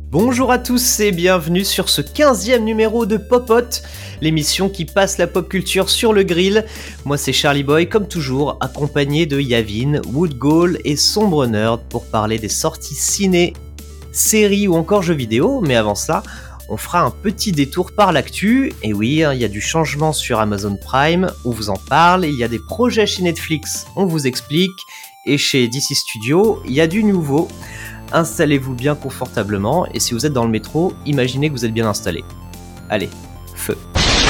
Bonjour à tous et bienvenue sur ce 15e numéro de Popote, l'émission qui passe la pop culture sur le grill. Moi c'est Charlie Boy, comme toujours, accompagné de Yavin, Woodgall et Sombre Nerd pour parler des sorties ciné, séries ou encore jeux vidéo. Mais avant cela, on fera un petit détour par l'actu. Et oui, il y a du changement sur Amazon Prime, on vous en parle. Il y a des projets chez Netflix, on vous explique. Et chez DC Studios, il y a du nouveau. Installez-vous bien confortablement et si vous êtes dans le métro, imaginez que vous êtes bien installé. Allez, feu.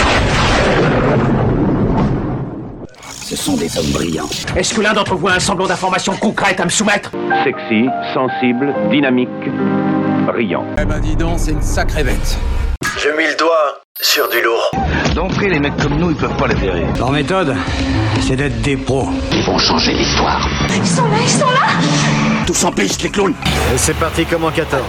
Ce sont des hommes brillants. Est-ce que l'un d'entre vous a un semblant d'information concrète à me soumettre ? Sexy, sensible, dynamique, brillant. Eh ben dis donc, c'est une sacrée bête. J'ai mis le doigt sur du lourd. D'entrée, les mecs comme nous, ils peuvent pas les verrer. Leur méthode, c'est d'être des pros. Ils vont changer l'histoire. Ils sont là. Tous en piste, les clowns. Et c'est parti comme en 14.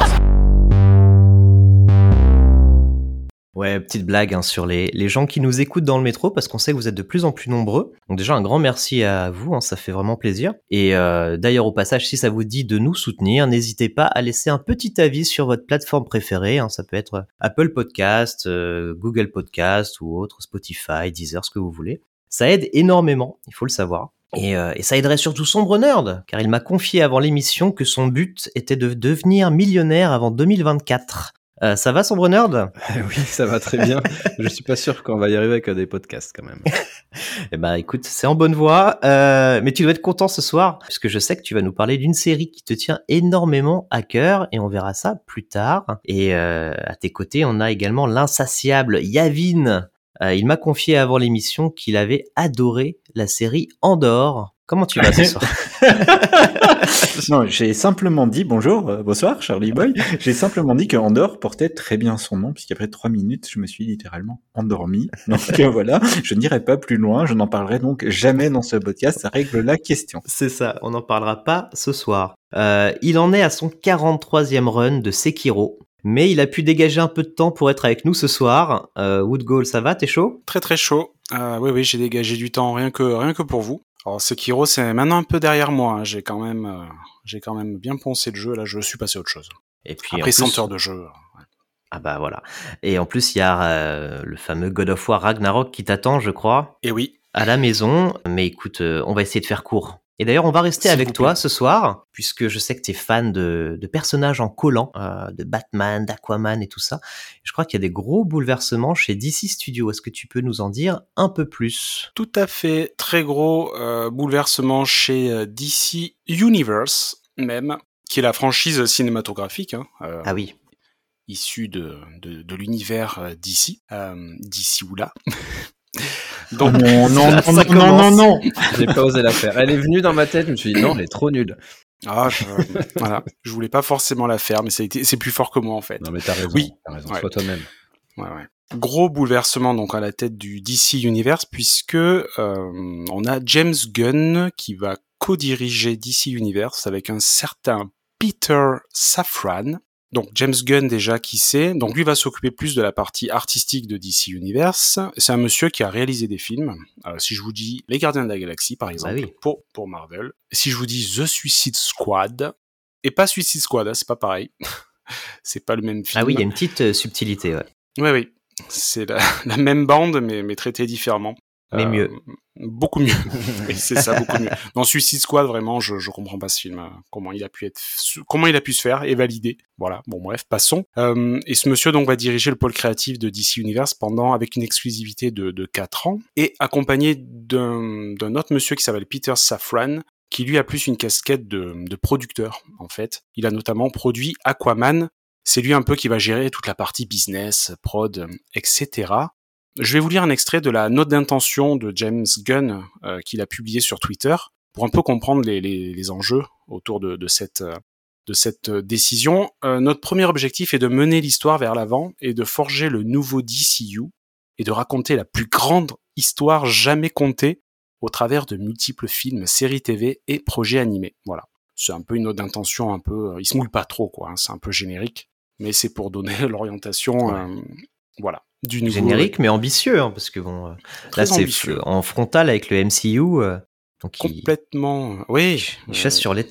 Ouais, petite blague sur les gens qui nous écoutent dans le métro parce qu'on sait que vous êtes de plus en plus nombreux. Donc déjà un grand merci à vous, ça fait vraiment plaisir. Et d'ailleurs au passage, si ça vous dit de nous soutenir, n'hésitez pas à laisser un petit avis sur votre plateforme préférée. Ça peut être Apple Podcast, Google Podcast ou autre, Spotify, Deezer, ce que vous voulez. Ça aide énormément, il faut le savoir. Et ça aiderait surtout Sombre Nerd, car il m'a confié avant l'émission que son but était de devenir millionnaire avant 2024. Ça va, Sombre Nerd ? Oui, ça va très bien. Je suis pas sûr qu'on va y arriver avec des podcasts quand même. Eh ben, écoute, c'est en bonne voie. Mais tu dois être content ce soir, puisque je sais que tu vas nous parler d'une série qui te tient énormément à cœur, et on verra ça plus tard. Et à tes côtés, on a également l'insatiable Yavin. Il m'a confié avant l'émission qu'il avait adoré la série Andor. Comment tu vas ce soir ? Non, j'ai simplement dit bonsoir Charlie Boy. J'ai simplement dit que Andor portait très bien son nom, puisqu'après 3 minutes, je me suis littéralement endormi. Donc voilà, je n'irai pas plus loin, je n'en parlerai donc jamais dans ce podcast, ça règle la question. C'est ça, on n'en parlera pas ce soir. Il en est à son 43e run de Sekiro, mais il a pu dégager un peu de temps pour être avec nous ce soir. Woodgall, ça va, t'es chaud ? Très très chaud. Oui, j'ai dégagé du temps rien que pour vous. Alors Sekiro, c'est maintenant un peu derrière moi. J'ai quand même bien poncé le jeu. Là, je suis passé à autre chose. Et puis après en plus, 100 heures de jeu. Ouais. Ah bah voilà. Et en plus, il y a le fameux God of War Ragnarok qui t'attend, je crois. Et oui. À la maison. Mais écoute, on va essayer de faire court. Et d'ailleurs, on va rester avec toi ce soir, puisque je sais que t'es fan de personnages en collant, de Batman, d'Aquaman et tout ça. Je crois qu'il y a des gros bouleversements chez DC Studios. Est-ce que tu peux nous en dire un peu plus ? Tout à fait. Très gros bouleversement chez DC Universe, même, qui est la franchise cinématographique. Ah oui. Issue de l'univers DC. DC ou là. Donc, non. J'ai pas osé la faire. Elle est venue dans ma tête, je me suis dit non, elle est trop nulle. Voilà. Je voulais pas forcément la faire, mais c'est plus fort que moi en fait. Non mais t'as raison. Oui. Ouais. Sois toi-même. Ouais. Gros bouleversement donc à la tête du DC Universe puisque on a James Gunn qui va co-diriger DC Universe avec un certain Peter Safran. Donc James Gunn déjà qui sait, donc lui va s'occuper plus de la partie artistique de DC Universe. C'est un monsieur qui a réalisé des films. Si je vous dis Les Gardiens de la Galaxie par exemple, pour Marvel. Si je vous dis The Suicide Squad, et pas Suicide Squad, c'est pas pareil. C'est pas le même film. Ah oui, il y a une petite subtilité, ouais. Oui. C'est la même bande mais traitée différemment. Mais mieux. Beaucoup mieux. Oui, c'est ça, beaucoup mieux. Dans Suicide Squad, vraiment, je comprends pas ce film. Comment il a pu se faire et valider. Voilà. Bon, bref, passons. Et ce monsieur, donc, va diriger le pôle créatif de DC Universe avec une exclusivité de 4 ans et accompagné d'un autre monsieur qui s'appelle Peter Safran, qui lui a plus une casquette de producteur, en fait. Il a notamment produit Aquaman. C'est lui un peu qui va gérer toute la partie business, prod, etc. Je vais vous lire un extrait de la note d'intention de James Gunn qu'il a publié sur Twitter pour un peu comprendre les enjeux autour de cette décision. Notre premier objectif est de mener l'histoire vers l'avant et de forger le nouveau DCU et de raconter la plus grande histoire jamais contée au travers de multiples films, séries TV et projets animés. Voilà. C'est un peu une note d'intention un peu... il se moule pas trop, quoi. C'est un peu générique, mais c'est pour donner l'orientation... voilà. Du nouveau, générique, mais ambitieux, parce que bon, là c'est en frontal avec le MCU, donc complètement. Oui. Il chasse sur les terres.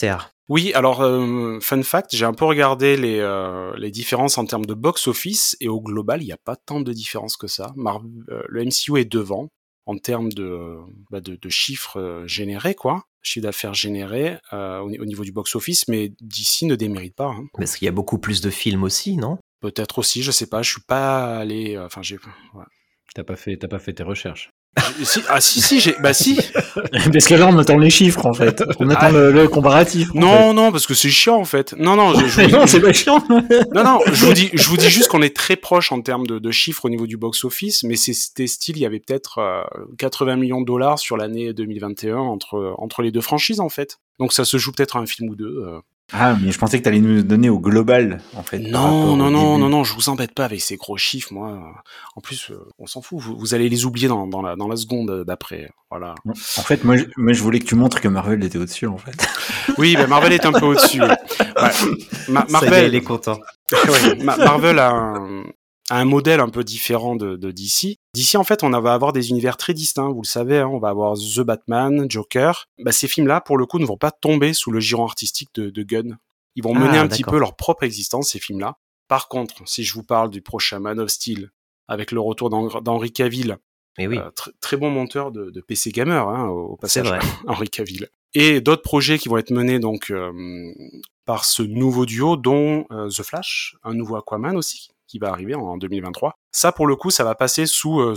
Oui, alors fun fact, j'ai un peu regardé les différences en termes de box-office et au global, il n'y a pas tant de différences que ça. Le MCU est devant en termes de chiffres générés, quoi, chiffre d'affaires généré au niveau du box-office, mais DC ne démérite pas. Hein. Parce qu'il y a beaucoup plus de films aussi, non ? Peut-être aussi, je sais pas, je suis pas allé. Enfin, ouais. T'as pas fait tes recherches. Si, si. Parce que là, on attend les chiffres, en fait. On attend le comparatif. Non, parce que c'est chiant, en fait. Non, non, c'est pas chiant. non, je vous dis juste qu'on est très proche en termes de chiffres au niveau du box-office, mais c'était style, il y avait peut-être 80 millions de dollars sur l'année 2021 entre les deux franchises, en fait. Donc ça se joue peut-être à un film ou deux. Ah, mais je pensais que t'allais nous donner au global, en fait. Non, je vous embête pas avec ces gros chiffres, moi. En plus, on s'en fout. Vous allez les oublier dans la seconde d'après. Voilà. En fait, moi, je voulais que tu montres que Marvel était au-dessus, en fait. Oui, Marvel est un peu au-dessus. Ouais. Marvel, il est content. Ouais, Marvel a un modèle un peu différent de DC. DC, en fait, on va avoir des univers très distincts, vous le savez, hein, on va avoir The Batman, Joker. Ces films-là, pour le coup, ne vont pas tomber sous le giron artistique de Gunn. Ils vont mener un petit peu leur propre existence, ces films-là. Par contre, si je vous parle du prochain Man of Steel, avec le retour d'Henry Cavill, très bon monteur de PC Gamer, hein, au passage, Henry Cavill. Et d'autres projets qui vont être menés donc par ce nouveau duo, dont The Flash, un nouveau Aquaman aussi, qui va arriver en 2023. Ça, pour le coup, ça va passer sous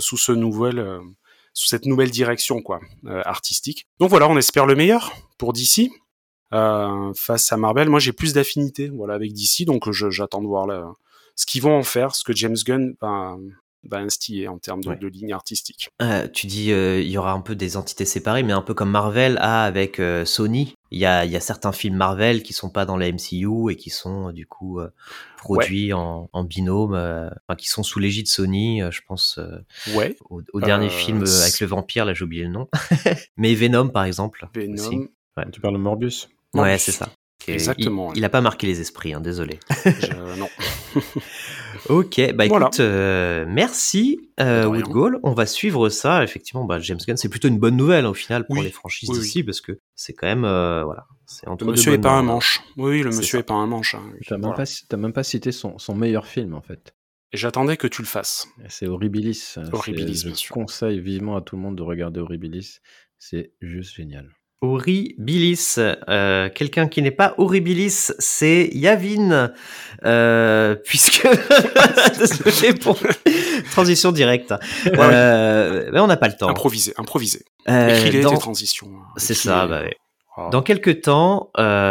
cette nouvelle direction, quoi, artistique. Donc voilà, on espère le meilleur pour DC. Face à Marvel, moi j'ai plus d'affinité, voilà, avec DC, donc j'attends de voir là ce qu'ils vont en faire, ce que James Gunn va instiller en termes de ligne artistique. Tu dis il y aura un peu des entités séparées, mais un peu comme Marvel a avec Sony. Il y a certains films Marvel qui sont pas dans la MCU et qui sont du coup produits en binôme, qui sont sous l'égide Sony. Je pense au dernier film avec le vampire, là j'ai oublié le nom. Mais Venom par exemple. Venom. Tu parles de Morbius. Ouais, c'est ça. Exactement. Il a pas marqué les esprits, hein, désolé. Non. Ok, écoute, merci Wood Gall. On va suivre ça. Effectivement, James Gunn, c'est plutôt une bonne nouvelle au final pour les franchises d'ici, parce que c'est quand même c'est entre le monsieur est pas un manche. Oui, le monsieur est pas un manche. Hein. T'as même pas cité son meilleur film en fait. Et j'attendais que tu le fasses. C'est Horribilis. Horribilis, bien sûr. Je conseille vivement à tout le monde de regarder Horribilis. C'est juste génial. Horribilis. Quelqu'un qui n'est pas Horribilis, c'est Yavin, puisque désolé pour transition directe. Mais on n'a pas le temps. Improviser. Écris-les tes transitions. C'est ça. Dans quelques temps,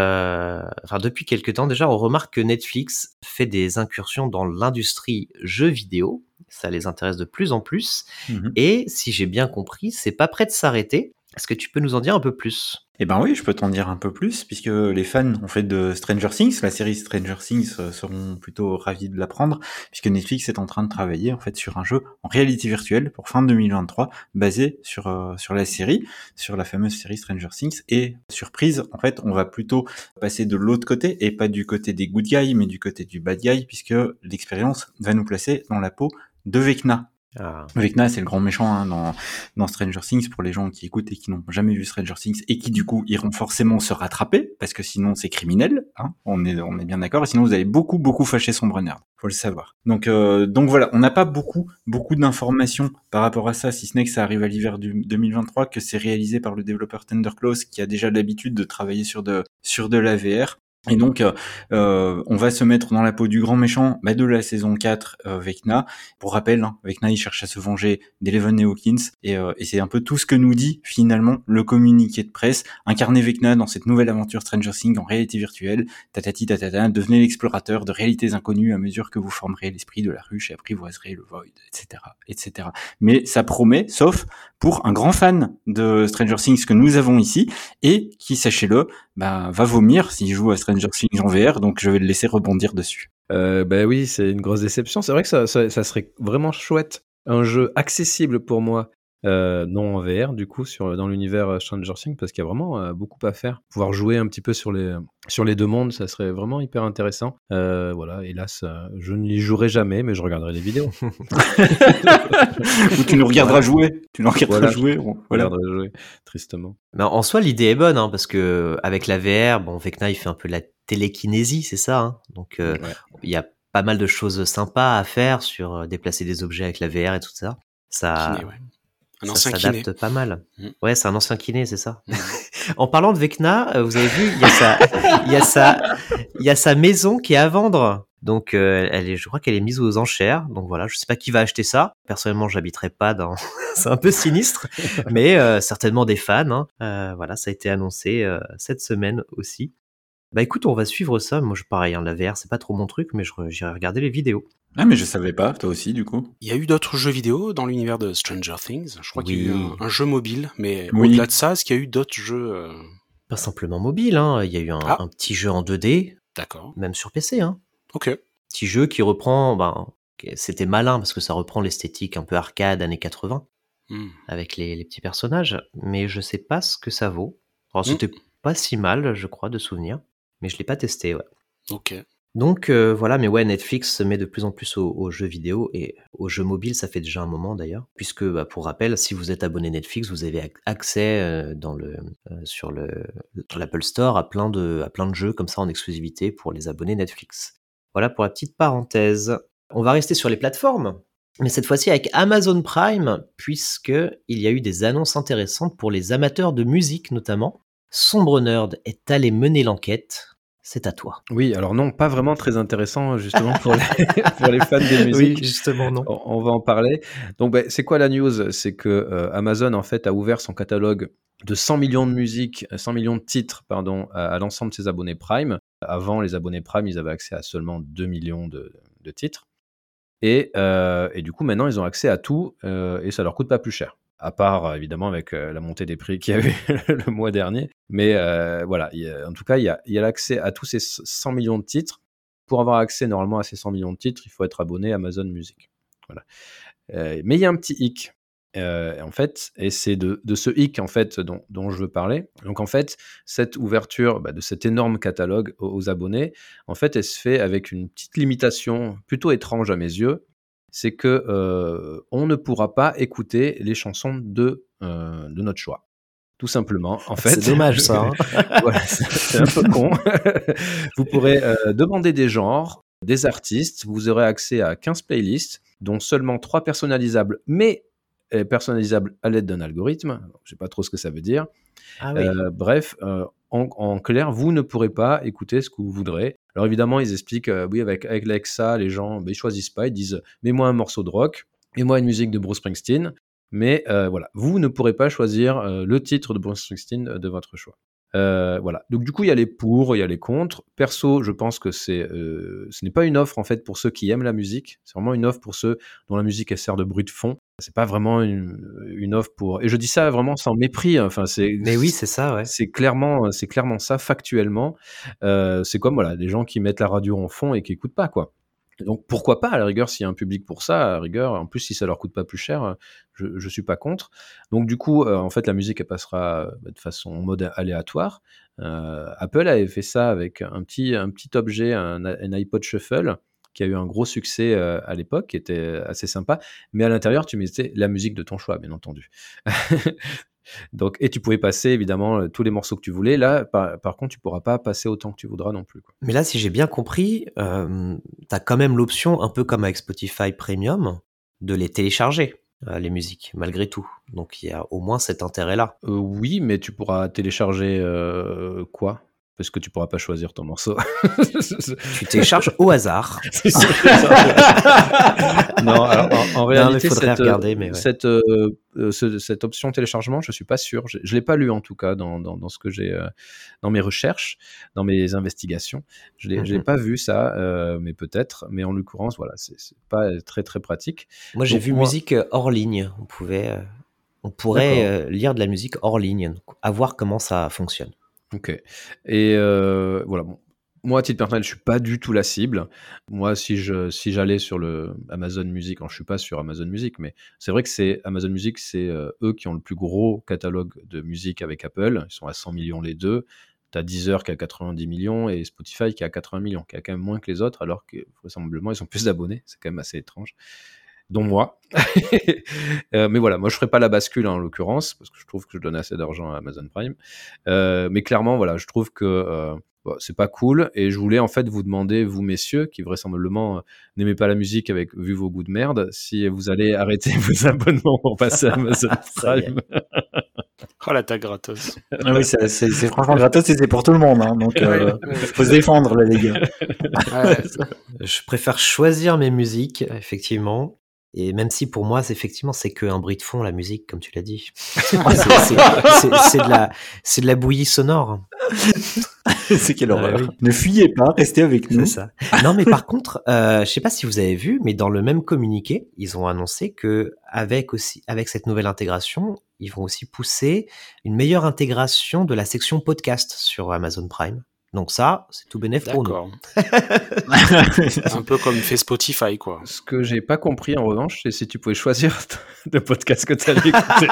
depuis quelques temps déjà, on remarque que Netflix fait des incursions dans l'industrie jeux vidéo. Ça les intéresse de plus en plus. Et si j'ai bien compris, c'est pas prêt de s'arrêter. Est-ce que tu peux nous en dire un peu plus ? Eh ben oui, je peux t'en dire un peu plus, puisque les fans en fait de Stranger Things, la série Stranger Things, seront plutôt ravis de l'apprendre, puisque Netflix est en train de travailler en fait sur un jeu en réalité virtuelle pour fin 2023, basé sur la série, sur la fameuse série Stranger Things. Et surprise, en fait, on va plutôt passer de l'autre côté, et pas du côté des good guys, mais du côté du bad guy, puisque l'expérience va nous placer dans la peau de Vecna. Vecna, c'est le grand méchant dans Stranger Things, pour les gens qui écoutent et qui n'ont jamais vu Stranger Things et qui du coup iront forcément se rattraper parce que sinon c'est criminel, hein, on est bien d'accord, et sinon vous allez beaucoup fâcher son Brunner, faut le savoir. Donc voilà, on n'a pas beaucoup d'informations par rapport à ça, si ce n'est que ça arrive à l'hiver du 2023, que c'est réalisé par le développeur TenderClaws qui a déjà l'habitude de travailler sur de la VR. Et donc, on va se mettre dans la peau du grand méchant de la saison 4, Vecna. Pour rappel, Vecna, il cherche à se venger d'Eleven et Hawkins, et c'est un peu tout ce que nous dit finalement le communiqué de presse. Incarnez Vecna dans cette nouvelle aventure Stranger Things en réalité virtuelle, tatati tatata, devenez l'explorateur de réalités inconnues à mesure que vous formerez l'esprit de la ruche et apprivoiserez le void, etc. Mais ça promet, sauf pour un grand fan de Stranger Things que nous avons ici, et qui, sachez-le, va vomir s'il joue à Stranger Things en VR, donc je vais le laisser rebondir dessus. Oui, c'est une grosse déception. C'est vrai que ça serait vraiment chouette. Un jeu accessible pour moi, non en VR du coup dans l'univers Stranger Things, parce qu'il y a vraiment beaucoup à faire. Pouvoir jouer un petit peu sur les deux mondes, ça serait vraiment hyper intéressant. Voilà, hélas, je n'y jouerai jamais, mais je regarderai les vidéos. Ou tu nous regarderas jouer. Tu nous regarderas jouer. Je regarderai jouer, tristement. Mais en soi, l'idée est bonne, parce que avec la VR, bon, Vecna, il fait un peu de la télékinésie, c'est ça, hein. Donc, il y a pas mal de choses sympas à faire sur déplacer des objets avec la VR et tout ça. Ça, Kiné, ouais. Un ça ancien s'adapte kiné. pas mal. Mm. Ouais, c'est un ancien kiné, c'est ça. En parlant de Vecna, vous avez vu, il y a sa maison qui est à vendre. Donc, je crois qu'elle est mise aux enchères. Donc voilà, je sais pas qui va acheter ça. Personnellement, j'habiterai pas dans. C'est un peu sinistre, mais certainement des fans. Hein. Voilà, ça a été annoncé cette semaine aussi. Bah écoute, on va suivre ça. Moi, pareil, la VR, c'est pas trop mon truc, mais j'irai regarder les vidéos. Ah, mais je savais pas, toi aussi, du coup. Il y a eu d'autres jeux vidéo dans l'univers de Stranger Things. Je crois qu'il y a eu un jeu mobile, mais au-delà de ça, est-ce qu'il y a eu d'autres jeux Pas simplement mobile, hein. Il y a eu un petit jeu en 2D. D'accord. Même sur PC, hein. Ok. Petit jeu qui reprend, c'était malin parce que ça reprend l'esthétique un peu arcade années 80 avec les petits personnages, mais je sais pas ce que ça vaut. Alors c'était pas si mal, je crois, de souvenir, mais je l'ai pas testé, ouais. Ok. Donc voilà, mais ouais, Netflix se met de plus en plus aux jeux vidéo et aux jeux mobiles, ça fait déjà un moment d'ailleurs, puisque pour rappel, si vous êtes abonné Netflix, vous avez accès sur l'Apple Store à plein de jeux comme ça en exclusivité pour les abonnés Netflix. Voilà pour la petite parenthèse. On va rester sur les plateformes, mais cette fois-ci avec Amazon Prime, puisque il y a eu des annonces intéressantes pour les amateurs de musique notamment. Sombre Nerd est allé mener l'enquête. C'est à toi. Oui, alors non, pas vraiment très intéressant justement pour les fans de musique. Oui, justement, non. On va en parler. Donc, c'est quoi la news ? C'est que Amazon en fait a ouvert son catalogue de 100 millions de musiques, 100 millions de titres, à l'ensemble de ses abonnés Prime. Avant, les abonnés Prime, ils avaient accès à seulement 2 millions de titres. Et du coup, maintenant, ils ont accès à tout et ça leur coûte pas plus cher. À part, évidemment, avec la montée des prix qu'il y a eu le mois dernier. Mais voilà, en tout cas, il y a l'accès à tous ces 100 millions de titres. Pour avoir accès, normalement, à ces 100 millions de titres, il faut être abonné à Amazon Music. Voilà. Mais il y a un petit hic. En fait, et c'est de ce hic en fait dont je veux parler. Donc en fait, cette ouverture de cet énorme catalogue aux abonnés, en fait, elle se fait avec une petite limitation plutôt étrange à mes yeux. C'est que on ne pourra pas écouter les chansons de notre choix. Tout simplement, en fait. C'est dommage ça. Hein. Voilà, c'est un peu con. Vous pourrez demander des genres, des artistes. Vous aurez accès à 15 playlists, dont seulement 3 personnalisables, mais personnalisable à l'aide d'un algorithme. Je ne sais pas trop ce que ça veut dire. Ah oui. Bref, en clair, vous ne pourrez pas écouter ce que vous voudrez. Alors évidemment, ils expliquent, oui, avec l'Alexa, les gens, ils choisissent pas, ils disent, mets-moi un morceau de rock, mets-moi une musique de Bruce Springsteen, mais voilà, vous ne pourrez pas choisir le titre de Bruce Springsteen de votre choix. Voilà. Donc du coup, il y a les pour, il y a les contre. Perso, je pense que ce n'est pas une offre en fait pour ceux qui aiment la musique. C'est vraiment une offre pour ceux dont la musique elle sert de bruit de fond. C'est pas vraiment une offre pour. Et je dis ça vraiment sans mépris. Enfin, Mais oui, c'est ça, ouais. C'est clairement ça factuellement. C'est comme voilà, les gens qui mettent la radio en fond et qui écoutent pas quoi. Donc pourquoi pas, à la rigueur, s'il y a un public pour ça, à la rigueur, en plus si ça leur coûte pas plus cher, je suis pas contre. Donc du coup, en fait, la musique elle passera de façon en mode aléatoire. Apple avait fait ça avec un petit objet, un iPod Shuffle, qui a eu un gros succès à l'époque, qui était assez sympa. Mais à l'intérieur, tu mettais la musique de ton choix, bien entendu. Donc, et tu pouvais passer évidemment tous les morceaux que tu voulais. Là, par contre, tu pourras pas passer autant que tu voudras non plus, quoi. Mais là, si j'ai bien compris, t'as quand même l'option, un peu comme avec Spotify Premium, de les télécharger, les musiques, malgré tout. Donc, il y a au moins cet intérêt-là. Oui, mais tu pourras télécharger quoi ? Parce que tu pourras pas choisir ton morceau. Tu télécharges au hasard. Non, alors en réalité, cette option téléchargement, je suis pas sûr. Je l'ai pas lu en tout cas dans ce que j'ai dans mes recherches, dans mes investigations. Je l'ai pas vu ça, mais peut-être. Mais en l'occurrence, voilà, c'est pas très très pratique. Moi, j'ai vu musique hors ligne. On pourrait lire de la musique hors ligne, à voir comment ça fonctionne. Ok. Et voilà. Bon. Moi, à titre personnel, je suis pas du tout la cible. Moi, si j'allais sur le Amazon Music, alors je suis pas sur Amazon Music, mais c'est vrai que c'est Amazon Music, c'est eux qui ont le plus gros catalogue de musique avec Apple. Ils sont à 100 millions les deux. T'as Deezer qui a 90 millions et Spotify qui a 80 millions, qui a quand même moins que les autres, alors que vraisemblablement ils ont plus d'abonnés. C'est quand même assez étrange. Dont moi. Mais voilà, moi je ferai pas la bascule en l'occurrence, parce que je trouve que je donne assez d'argent à Amazon Prime. Mais clairement, voilà, je trouve que c'est pas cool, et je voulais en fait vous demander, vous messieurs, qui vraisemblablement n'aimez pas la musique vu vos goûts de merde, si vous allez arrêter vos abonnements pour passer à Amazon Prime. Oh la tag gratos. Ah oui, c'est franchement gratos et c'est pour tout le monde, hein, donc faut se défendre là, les gars. Je préfère choisir mes musiques, effectivement. Et même si pour moi, c'est que un bruit de fond, la musique, comme tu l'as dit. C'est de la bouillie sonore. C'est quelle horreur. Oui. Ne fuyez pas, restez avec nous. C'est ça. Non, mais par contre, je sais pas si vous avez vu, mais dans le même communiqué, ils ont annoncé que avec cette nouvelle intégration, ils vont aussi pousser une meilleure intégration de la section podcast sur Amazon Prime. Donc ça, c'est tout bénef pour nous. D'accord. Un peu comme fait Spotify, quoi. Ce que j'ai pas compris, en revanche, c'est si tu pouvais choisir le podcast que tu allais écouter.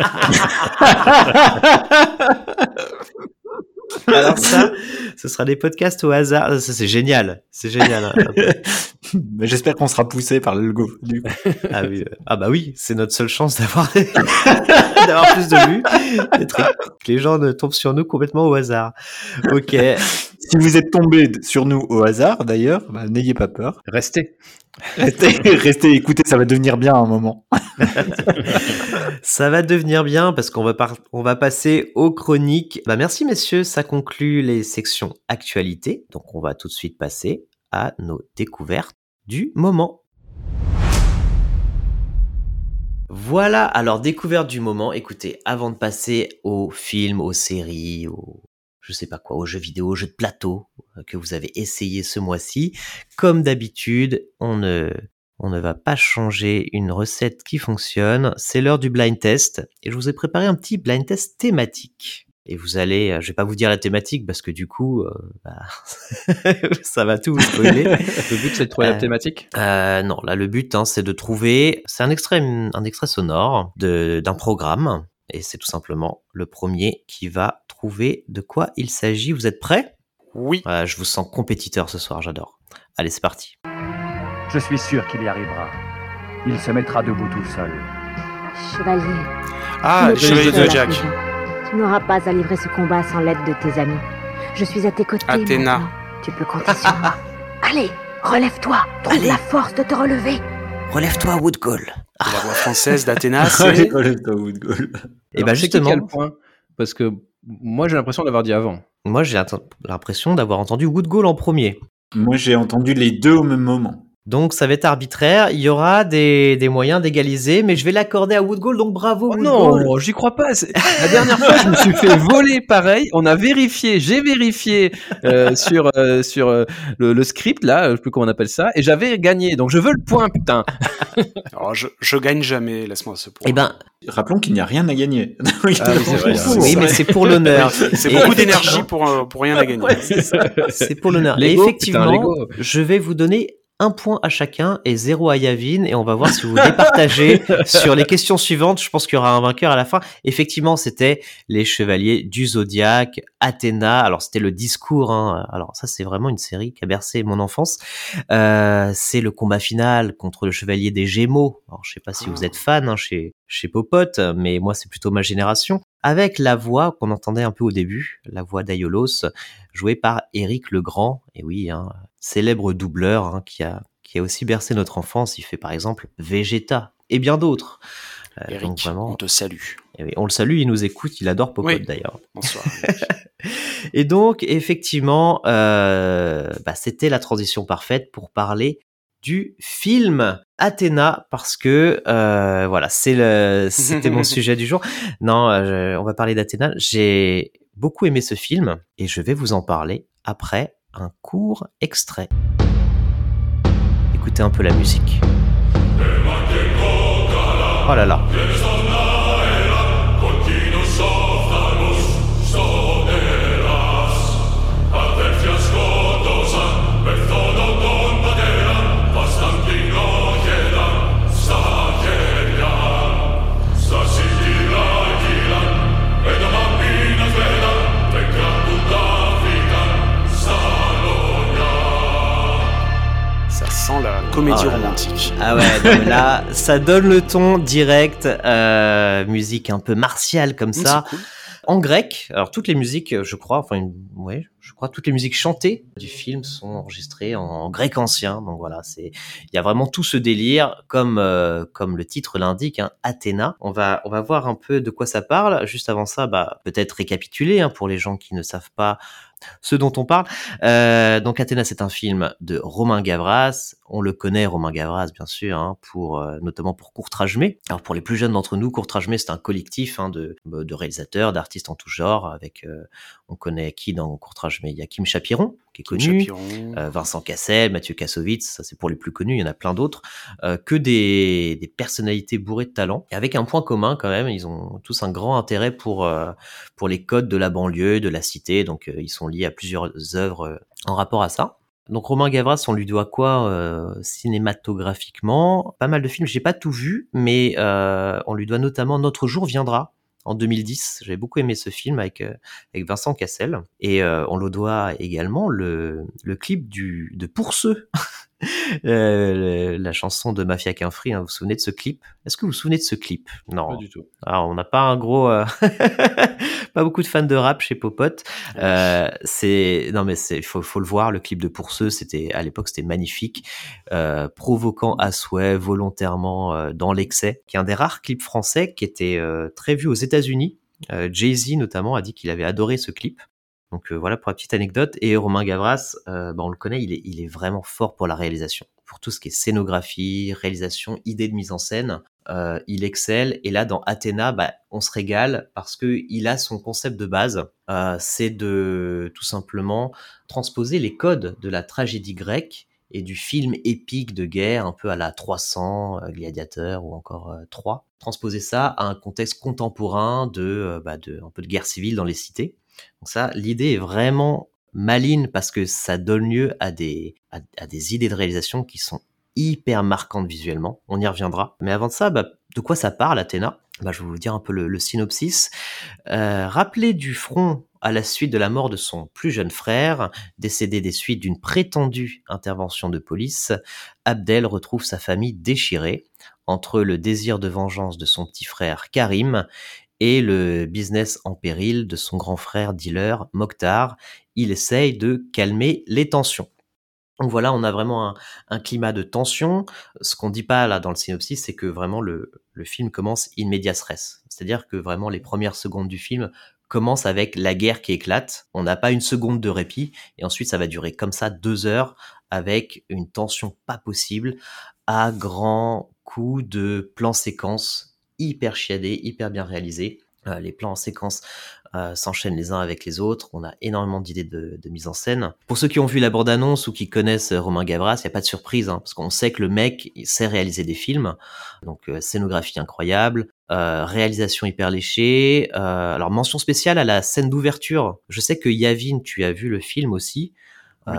Alors ça, ce sera des podcasts au hasard. Ça, c'est génial. C'est génial. Hein. Mais j'espère qu'on sera poussé par le go. Du coup. Ah oui. Ah bah oui, c'est notre seule chance d'avoir plus de vues. Que les gens ne tombent sur nous complètement au hasard. Ok. Si vous êtes tombé sur nous au hasard, d'ailleurs, n'ayez pas peur. Restez, écoutez, ça va devenir bien à un moment. Ça va devenir bien parce qu'on va passer aux chroniques. Merci messieurs, ça conclut les sections actualité. Donc on va tout de suite passer à nos découvertes du moment. Voilà, alors découverte du moment. Écoutez, avant de passer aux films, aux séries, je sais pas quoi, aux jeux vidéo, aux jeux de plateau que vous avez essayé ce mois-ci, comme d'habitude, on ne va pas changer une recette qui fonctionne. C'est l'heure du blind test et je vous ai préparé un petit blind test thématique. Et vous allez, je vais pas vous dire la thématique parce que du coup, ça va tout vous spoiler. Le but c'est de trouver la thématique. Non, là le but c'est de trouver. C'est un extrait sonore d'un programme. Et c'est tout simplement le premier qui va trouver de quoi il s'agit. Vous êtes prêts ? Oui. Je vous sens compétiteur ce soir, j'adore. Allez, c'est parti. Je suis sûr qu'il y arrivera. Il se mettra debout tout seul. Chevalier. Ah, Chevalier de Jack. Tu n'auras pas à livrer ce combat sans l'aide de tes amis. Je suis à tes côtés. Athéna. Maintenant. Tu peux compter sur moi. Allez, relève-toi. Trouve la force de te relever. Relève-toi, Woodgall. La voix française d'Athéna, c'est... Relève-toi, Woodgall. Et ben justement... Quel point ? Parce que moi, j'ai l'impression d'avoir dit avant. Moi, j'ai l'impression d'avoir entendu Woodgall en premier. Moi, j'ai entendu les deux au même moment. Donc, ça va être arbitraire. Il y aura des moyens d'égaliser, mais je vais l'accorder à Woodgall, donc bravo, Woodgall. Non, j'y crois pas. La dernière fois, je me suis fait voler pareil. On a vérifié, j'ai vérifié sur le script, là, je sais plus comment on appelle ça, et j'avais gagné. Donc, je veux le point, putain. Alors, je gagne jamais, laisse-moi ce point. Eh ben... Rappelons qu'il n'y a rien à gagner. Oui, mais c'est pour l'honneur. C'est beaucoup d'énergie pour rien à gagner. Ouais, c'est pour l'honneur. Et effectivement, je vais vous donner un point à chacun et 0 à Yavin, et on va voir si vous départagez sur les questions suivantes. Je pense qu'il y aura un vainqueur à la fin. Effectivement, c'était les Chevaliers du Zodiaque, Athéna. Alors, c'était le discours, hein. Alors, ça, c'est vraiment une série qui a bercé mon enfance. C'est le combat final contre le Chevalier des Gémeaux. Alors, je sais pas si vous êtes fan, hein, chez Popote, mais moi, c'est plutôt ma génération. Avec la voix qu'on entendait un peu au début, la voix d'Aiolos, jouée par Éric Legrand. Et oui, hein, célèbre doubleur, hein, qui a aussi bercé notre enfance. Il fait par exemple Vegeta et bien d'autres. Éric, donc vraiment, on te salue. Et oui, on le salue, il nous écoute, il adore Popote d'ailleurs. Bonsoir. Et donc, effectivement, c'était la transition parfaite pour parler du film Athéna, parce que c'était mon sujet du jour. Non, on va parler d'Athéna. J'ai beaucoup aimé ce film et je vais vous en parler après un court extrait. Écoutez un peu la musique. Oh là là. comédie Oh là là. romantique. Ah ouais, non, mais là, ça donne le ton direct, musique un peu martiale comme ça. C'est cool. En grec, alors toutes les musiques, je crois, je crois toutes les musiques chantées du film sont enregistrées en grec ancien. Donc voilà, il y a vraiment tout ce délire, comme le titre l'indique, hein, Athéna. On va voir un peu de quoi ça parle. Juste avant ça, peut-être récapituler, hein, pour les gens qui ne savent pas ce dont on parle. Donc Athéna, c'est un film de Romain Gavras. On le connaît, Romain Gavras, bien sûr, hein, notamment pour Courtrajmé. Alors pour les plus jeunes d'entre nous, Courtrajmé, c'est un collectif, hein, de réalisateurs, d'artistes en tout genre. Avec, on connaît qui dans Courtrajmé? Il y a Kim Chapiron, qui est connu, Vincent Cassel, Mathieu Kassovitz, ça c'est pour les plus connus. Il y en a plein d'autres, que des personnalités bourrées de talent. Et avec un point commun quand même, ils ont tous un grand intérêt pour les codes de la banlieue, de la cité. Donc ils sont liés à plusieurs œuvres en rapport à ça. Donc Romain Gavras, on lui doit quoi cinématographiquement? Pas mal de films, j'ai pas tout vu, mais on lui doit notamment Notre jour viendra en 2010. J'avais beaucoup aimé ce film avec Vincent Cassel. Et on le doit également le clip de Pour ceux. La chanson de Mafia qu'un Free, hein, vous vous souvenez de ce clip? Est-ce que vous vous souvenez de ce clip? Non. Pas du tout. Alors, on n'a pas un gros, pas beaucoup de fans de rap chez Popote. Faut le voir, le clip de Pour ceux, à l'époque, c'était magnifique, provoquant à souhait, volontairement, dans l'excès, qui est un des rares clips français qui était très vu aux États-Unis. Jay-Z notamment a dit qu'il avait adoré ce clip. Donc voilà pour la petite anecdote. Et Romain Gavras, on le connaît, il est vraiment fort pour la réalisation, pour tout ce qui est scénographie, réalisation, idée de mise en scène. Il excelle. Et là, dans Athéna, on se régale parce que il a son concept de base. C'est de tout simplement transposer les codes de la tragédie grecque et du film épique de guerre, un peu à la 300, Gladiateur ou encore 3. Transposer ça à un contexte contemporain de un peu de guerre civile dans les cités. Donc ça, l'idée est vraiment maligne parce que ça donne lieu à des idées de réalisation qui sont hyper marquantes visuellement. On y reviendra. Mais avant de ça, de quoi ça parle, Athéna? Je vais vous dire un peu le synopsis. Rappelé du front à la suite de la mort de son plus jeune frère, décédé des suites d'une prétendue intervention de police, Abdel retrouve sa famille déchirée entre le désir de vengeance de son petit frère Karim et le business en péril de son grand frère dealer, Mokhtar. Il essaye de calmer les tensions. Donc voilà, on a vraiment un climat de tension. Ce qu'on dit pas là dans le synopsis, c'est que vraiment le film commence in medias res. C'est-à-dire que vraiment les premières secondes du film commencent avec la guerre qui éclate. On n'a pas une seconde de répit. Et ensuite, ça va durer comme ça 2 heures avec une tension pas possible à grands coups de plans séquences hyper chiadés, hyper bien réalisés. Les plans en séquence s'enchaînent les uns avec les autres. On a énormément d'idées de mise en scène. Pour ceux qui ont vu la bande-annonce ou qui connaissent Romain Gavras, il n'y a pas de surprise, hein, parce qu'on sait que le mec il sait réaliser des films. Donc scénographie incroyable, réalisation hyper léchée. Alors mention spéciale à la scène d'ouverture. Je sais que Yavin, tu as vu le film aussi. Oui.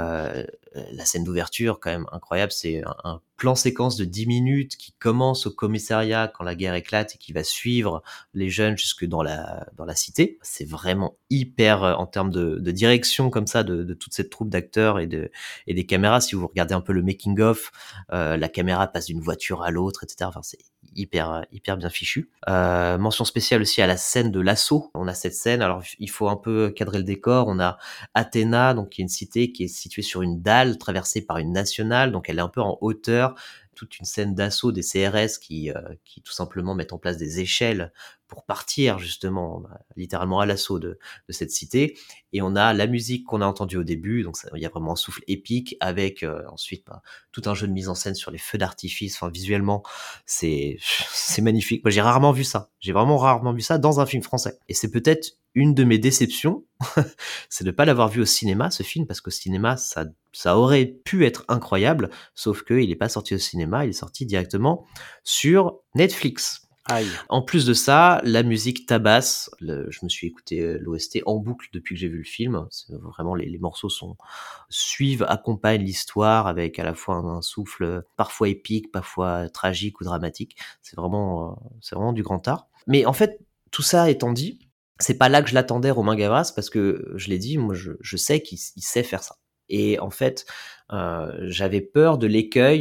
La scène d'ouverture, quand même incroyable, c'est un plan séquence de 10 minutes qui commence au commissariat quand la guerre éclate et qui va suivre les jeunes jusque dans la cité. C'est vraiment hyper, en termes de direction comme ça, de toute cette troupe d'acteurs et des caméras. Si vous regardez un peu le making of, la caméra passe d'une voiture à l'autre, etc. Enfin, c'est hyper bien fichu. Mention spéciale aussi à la scène de l'assaut. On a cette scène, alors il faut un peu cadrer le décor. On a Athéna, donc qui est une cité qui est située sur une dalle traversée par une nationale, donc elle est un peu en hauteur. Toute une scène d'assaut des CRS qui tout simplement mettent en place des échelles pour partir justement littéralement à l'assaut de cette cité. Et on a la musique qu'on a entendue au début, donc il y a vraiment un souffle épique avec ensuite tout un jeu de mise en scène sur les feux d'artifice. Enfin, visuellement, c'est magnifique. Moi, j'ai rarement vu ça. J'ai vraiment rarement vu ça dans un film français. Et c'est peut-être une de mes déceptions, c'est de pas l'avoir vu au cinéma, ce film, parce qu'au cinéma, ça aurait pu être incroyable, sauf qu'il n'est pas sorti au cinéma, il est sorti directement sur Netflix. Aïe. En plus de ça, la musique tabasse. Je me suis écouté l'OST en boucle depuis que j'ai vu le film. C'est vraiment les morceaux suivent, accompagnent l'histoire avec à la fois un souffle parfois épique, parfois tragique ou dramatique. C'est vraiment du grand art. Mais en fait, tout ça étant dit, c'est pas là que je l'attendais, Romain Gavras, parce que je l'ai dit, moi je sais qu'il sait faire ça. Et en fait, j'avais peur de l'écueil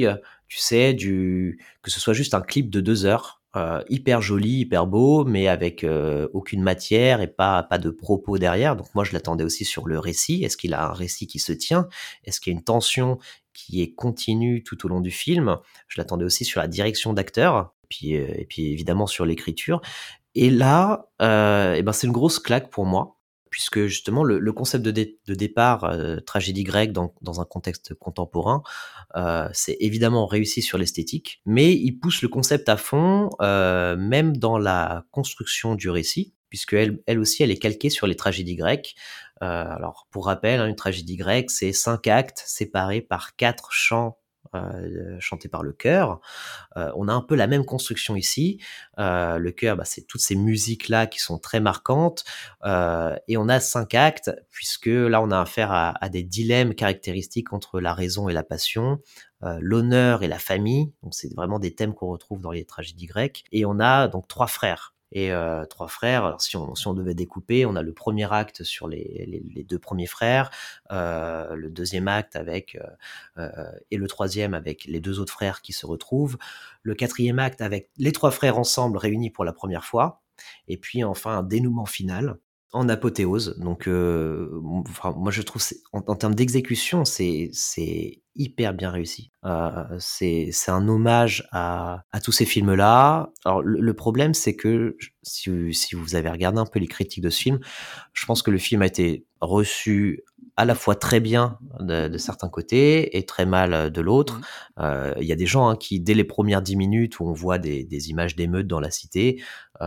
tu sais, que ce soit juste un clip de 2 heures, hyper joli, hyper beau, mais avec aucune matière et pas de propos derrière. Donc moi, je l'attendais aussi sur le récit. Est-ce qu'il a un récit qui se tient? Est-ce qu'il y a une tension qui est continue tout au long du film? Je l'attendais aussi sur la direction d'acteur, et puis évidemment sur l'écriture. Et là, c'est une grosse claque pour moi, puisque justement le concept de départ, tragédie grecque dans un contexte contemporain, c'est évidemment réussi sur l'esthétique, mais il pousse le concept à fond, même dans la construction du récit, puisque elle aussi, elle est calquée sur les tragédies grecques. Alors pour rappel, une tragédie grecque, c'est 5 actes séparés par 4 chants chantés par le chœur. On a un peu la même construction ici. Le chœur, c'est toutes ces musiques-là qui sont très marquantes. Et on a 5 actes, puisque là, on a affaire à des dilemmes caractéristiques entre la raison et la passion, l'honneur et la famille. Donc, c'est vraiment des thèmes qu'on retrouve dans les tragédies grecques. Et on a donc 3 frères. Et 3 frères, alors si on devait découper, on a le premier acte sur les 2 premiers frères, le deuxième acte avec et le troisième avec les 2 autres frères qui se retrouvent, le quatrième acte avec les 3 frères ensemble réunis pour la première fois, et puis enfin un dénouement final en apothéose. Donc moi je trouve en termes d'exécution c'est hyper bien réussi. C'est un hommage à tous ces films-là. Alors le problème, c'est que si vous avez regardé un peu les critiques de ce film, je pense que le film a été reçu à la fois très bien de certains côtés et très mal de l'autre. Il y a des gens qui, dès les premières 10 minutes où on voit des images d'émeutes dans la cité,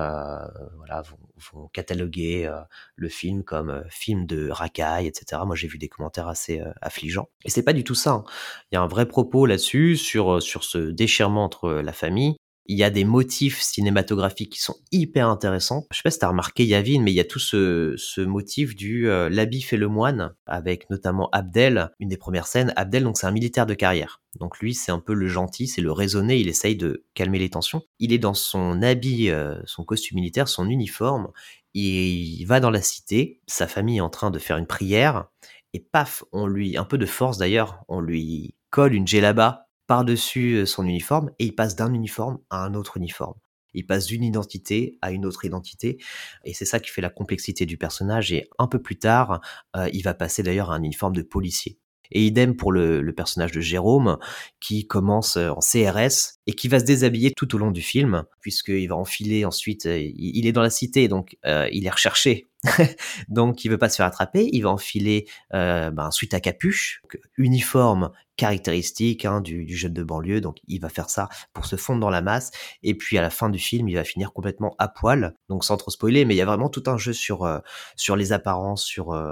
vont cataloguer le film comme film de racaille, etc. Moi, j'ai vu des commentaires assez affligeants. Et c'est pas du tout ça. Il y a un vrai propos là-dessus, sur ce déchirement entre la famille. Il y a des motifs cinématographiques qui sont hyper intéressants. Je sais pas si t'as remarqué, Yavin, mais il y a tout ce motif du l'habit fait le moine, avec notamment Abdel, une des premières scènes. Abdel, donc c'est un militaire de carrière. Donc lui, c'est un peu le gentil, c'est le raisonné, il essaye de calmer les tensions. Il est dans son habit, son costume militaire, son uniforme, et il va dans la cité, sa famille est en train de faire une prière, et paf, on lui, un peu de force d'ailleurs, on lui colle une djellaba par-dessus son uniforme, et il passe d'un uniforme à un autre uniforme. Il passe d'une identité à une autre identité, et c'est ça qui fait la complexité du personnage, et un peu plus tard, il va passer d'ailleurs à un uniforme de policier. Et idem pour le personnage de Jérôme, qui commence en CRS, et qui va se déshabiller tout au long du film, puisqu'il va enfiler ensuite, il est dans la cité, donc il est recherché. Donc il veut pas se faire attraper, il va enfiler un sweat à capuche, uniforme caractéristique du jeune de banlieue, donc il va faire ça pour se fondre dans la masse, et puis à la fin du film il va finir complètement à poil, donc sans trop spoiler, mais il y a vraiment tout un jeu sur les apparences,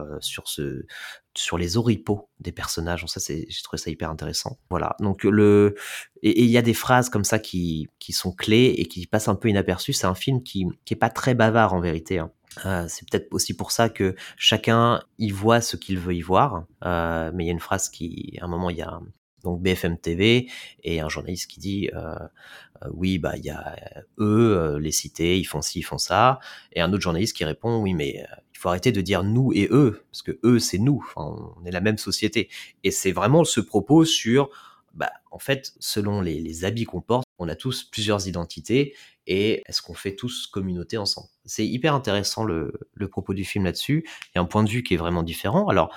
sur les oripeaux des personnages. Donc ça, j'ai trouvé ça hyper intéressant. Voilà. Donc et il y a des phrases comme ça qui sont clés et qui passent un peu inaperçues. C'est un film qui est pas très bavard en vérité. C'est peut-être aussi pour ça que chacun y voit ce qu'il veut y voir. Mais il y a une phrase à un moment, il y a donc BFM TV et un journaliste qui dit oui, il y a eux, les cités, ils font ci, ils font ça, et un autre journaliste qui répond oui, mais il faut arrêter de dire nous et eux, parce que eux c'est nous, on est la même société. Et c'est vraiment ce propos sur en fait, selon les habits qu'on porte, on a tous plusieurs identités, et est-ce qu'on fait tous communauté ensemble? C'est hyper intéressant le propos du film là-dessus. Il y a un point de vue qui est vraiment différent. Alors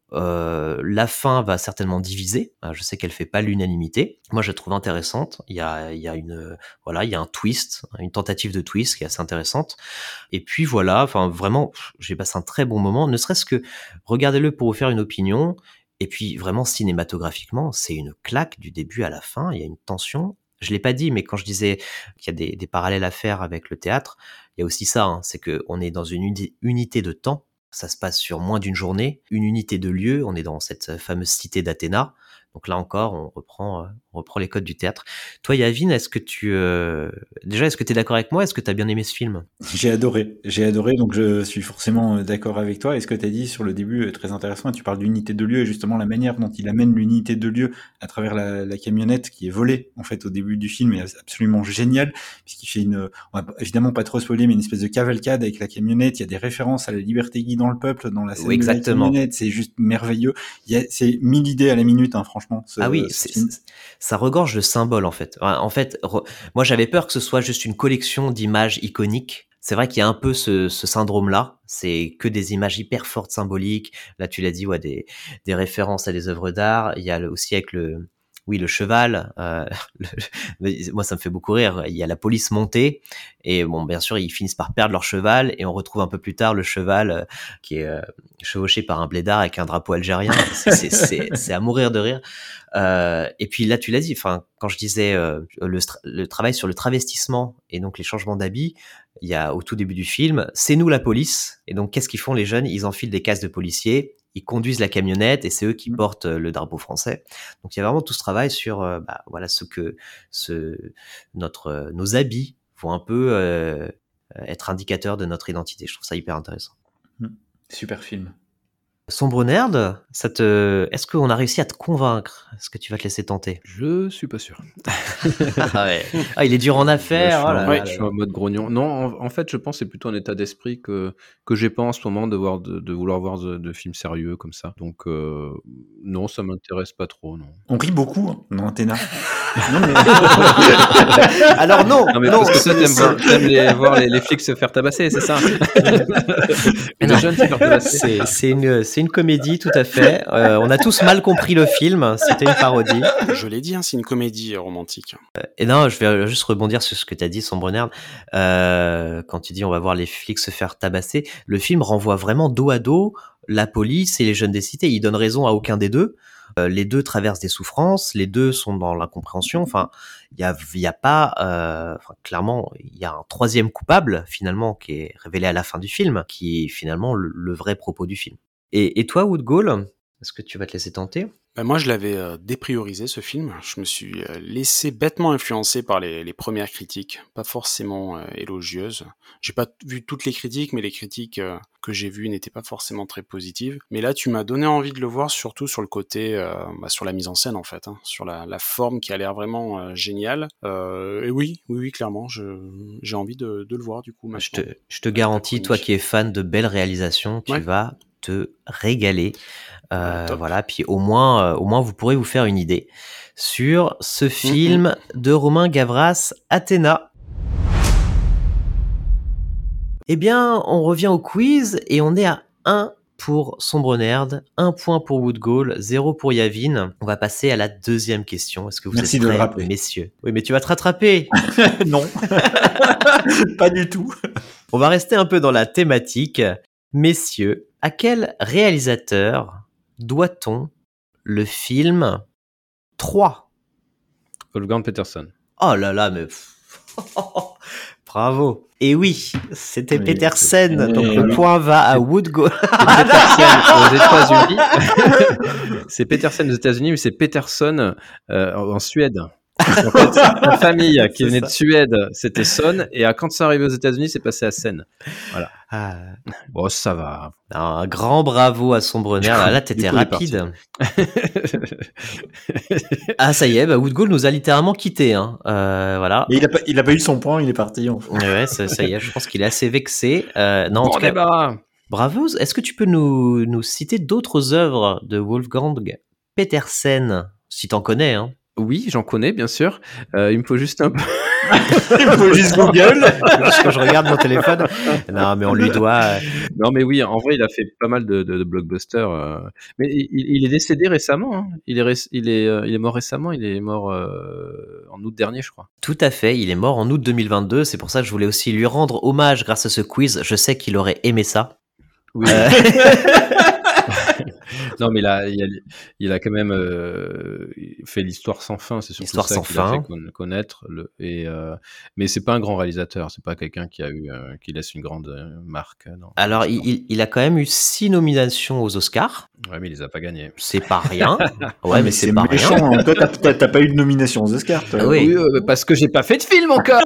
la fin va certainement diviser. Je sais qu'elle fait pas l'unanimité. Moi, je la trouve intéressante. Il y a un twist, une tentative de twist qui est assez intéressante. Et puis voilà, vraiment, j'ai passé un très bon moment. Ne serait-ce que regardez-le pour vous faire une opinion. Et puis vraiment cinématographiquement, c'est une claque du début à la fin. Il y a une tension. Je l'ai pas dit, mais quand je disais qu'il y a des parallèles à faire avec le théâtre, il y a aussi ça. C'est que on est dans une unité de temps. Ça se passe sur moins d'une journée, une unité de lieu, on est dans cette fameuse cité d'Athéna. Donc là encore, on reprend les codes du théâtre. Toi, Yavin, est-ce que tu es d'accord avec moi? Est-ce que tu as bien aimé ce film? J'ai adoré, donc je suis forcément d'accord avec toi. Et ce que tu as dit sur le début est très intéressant. Tu parles d'unité de lieu, et justement la manière dont il amène l'unité de lieu à travers la camionnette qui est volée en fait au début du film est absolument génial, puisqu'il fait on va évidemment pas trop spoiler, mais une espèce de cavalcade avec la camionnette. Il y a des références à la liberté guidant le peuple dans la scène de la camionnette. C'est juste merveilleux. C'est 1000 idées à la minute, franchement. franchement. Ah oui, ça regorge de symboles en fait. En fait, moi j'avais peur que ce soit juste une collection d'images iconiques. C'est vrai qu'il y a un peu ce syndrome-là. C'est que des images hyper fortes, symboliques. Là, tu l'as dit, ouais, des références à des œuvres d'art. Il y a aussi avec le cheval. Moi, ça me fait beaucoup rire. Il y a la police montée et bon, bien sûr, ils finissent par perdre leur cheval et on retrouve un peu plus tard le cheval qui est chevauché par un blédard avec un drapeau algérien. C'est à mourir de rire. Et puis là, tu l'as dit. Enfin, quand je disais le travail sur le travestissement et donc les changements d'habits, il y a au tout début du film, c'est nous la police. Et donc, qu'est-ce qu'ils font les jeunes? Ils enfilent des casques de policiers. Ils conduisent la camionnette et c'est eux qui portent le drapeau français. Donc il y a vraiment tout ce travail sur voilà nos habits vont un peu être indicateurs de notre identité. Je trouve ça hyper intéressant. Super film. Sombre Nerd, est-ce qu'on a réussi à te convaincre? Est-ce que tu vas te laisser tenter? Je suis pas sûr. Ah ouais. Ah, il est dur en affaires. Je suis en mode grognon. Non, en fait, je pense que c'est plutôt un état d'esprit que j'ai pas en ce moment de vouloir voir de films sérieux comme ça. Donc non, ça m'intéresse pas trop. Non. On rit beaucoup dans Athéna. Non, mais... Alors non. Non mais parce que toi t'aimes voir les flics se faire tabasser, c'est ça? Les jeunes se faire tabasser. C'est une comédie, tout à fait. On a tous mal compris le film. C'était une parodie. Je l'ai dit, c'est une comédie romantique. Et non, je vais juste rebondir sur ce que tu as dit, Sombre Nerd. Quand tu dis on va voir les flics se faire tabasser, le film renvoie vraiment dos à dos la police et les jeunes des cités. Il donne raison à aucun des deux. Les deux traversent des souffrances, les deux sont dans l'incompréhension. Enfin, il y a pas, clairement, il y a un troisième coupable finalement qui est révélé à la fin du film, qui est finalement le vrai propos du film. Et toi, Woodgall, est-ce que tu vas te laisser tenter? Moi, je l'avais dépriorisé, ce film. Je me suis laissé bêtement influencer par les premières critiques, pas forcément élogieuses. J'ai pas vu toutes les critiques, mais les critiques que j'ai vues n'étaient pas forcément très positives. Mais là, tu m'as donné envie de le voir, surtout sur le côté, sur la mise en scène, en fait, hein, sur la forme qui a l'air vraiment géniale. Et oui, clairement, j'ai envie de le voir, du coup, maintenant. Je te garantis, toi qui es fan de belles réalisations, tu vas te régaler. Voilà, puis au moins vous pourrez vous faire une idée sur ce film de Romain Gavras, Athéna. Eh bien, on revient au quiz et on est à 1 pour Sombre Nerd, 1 point pour Woodgall, 0 pour Yavin. On va passer à la deuxième question. Est-ce que vous êtes prêts, messieurs? Oui, mais tu vas te rattraper. Non, pas du tout. On va rester un peu dans la thématique. Messieurs, à quel réalisateur doit-on le film 3? Wolfgang Petersen. Oh là là, mais... Bravo. Et oui, c'était Petersen. Donc le point va à Woodgall. C'est Petersen aux États-Unis, mais c'est Peterson en Suède. En fait, la famille qui venait de Suède, c'était Son, et quand c'est arrivé aux États-Unis, c'est passé à Sen. Voilà. Bon, ça va. Un grand bravo à Sombre Nerd. Là, t'étais rapide. Ah, ça y est, Woodgall nous a littéralement quitté. Hein. Voilà. Et il a pas eu son point, il est parti. En fait. Ouais, ça y est, je pense qu'il est assez vexé. Non, en tout cas, bravo. Est-ce que tu peux nous citer d'autres œuvres de Wolfgang Petersen, si t'en connais, hein? Oui, j'en connais, bien sûr. Il me faut juste un peu... Il me faut juste Google. Quand je regarde mon téléphone. Non, mais on lui doit... Non, mais oui, en vrai, il a fait pas mal de blockbusters. Mais il est décédé récemment. Hein. Il est mort récemment. Il est mort en août dernier, je crois. Tout à fait. Il est mort en août 2022. C'est pour ça que je voulais aussi lui rendre hommage grâce à ce quiz. Je sais qu'il aurait aimé ça. Oui. Non, mais il a quand même fait l'histoire sans fin. C'est surtout ça qu'il a fait connaître. Mais c'est pas un grand réalisateur. C'est pas quelqu'un qui laisse une grande marque. Alors, il a quand même eu 6 nominations aux Oscars. Ouais, mais il les a pas gagnées. C'est pas rien. Ouais, mais c'est pas méchant, rien. Toi, t'as pas eu de nomination aux Oscars. Toi. Oui, parce que j'ai pas fait de film encore.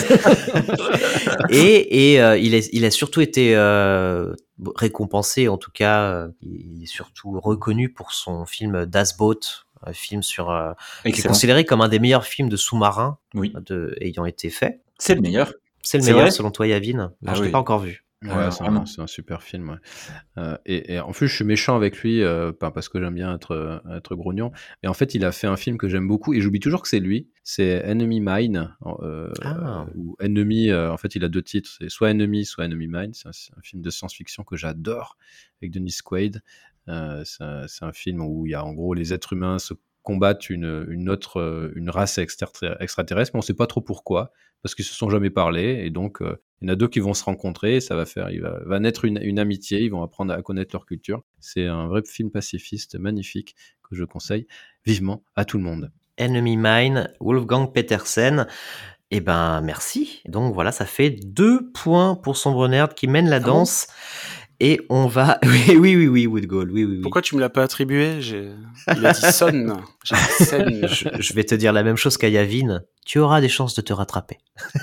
Et il a surtout été récompensé, en tout cas, il est surtout reconnu pour son film Das Boot, un film qui est considéré comme un des meilleurs films de sous-marins ayant été fait. C'est le meilleur. C'est le meilleur selon toi, Yavin? Je l'ai pas encore vu. Ouais, c'est un super film. Ouais. Et en plus, je suis méchant avec lui, pas parce que j'aime bien être grognon. Et en fait, il a fait un film que j'aime beaucoup et j'oublie toujours que c'est lui. C'est Enemy Mine ou Enemy. En fait, il a 2 titres. C'est soit Enemy, soit Enemy Mine. C'est un film de science-fiction que j'adore avec Dennis Quaid. C'est un film où il y a en gros les êtres humains se combattent une race extraterrestre, mais on ne sait pas trop pourquoi, parce qu'ils se sont jamais parlé, et donc il y en a 2 qui vont se rencontrer, et il va naître une amitié, ils vont apprendre à connaître leur culture. C'est un vrai film pacifiste magnifique que je conseille vivement à tout le monde. Enemy Mine, Wolfgang Petersen. Eh ben, merci. Donc voilà, ça fait 2 points pour Sombre Nerd qui mène la danse. Et on va... Oui, Woodgall, oui. Pourquoi tu me l'as pas attribué? Il a dit Son. J'ai dit Sen. Je vais te dire la même chose qu'à Yavin. Tu auras des chances de te rattraper.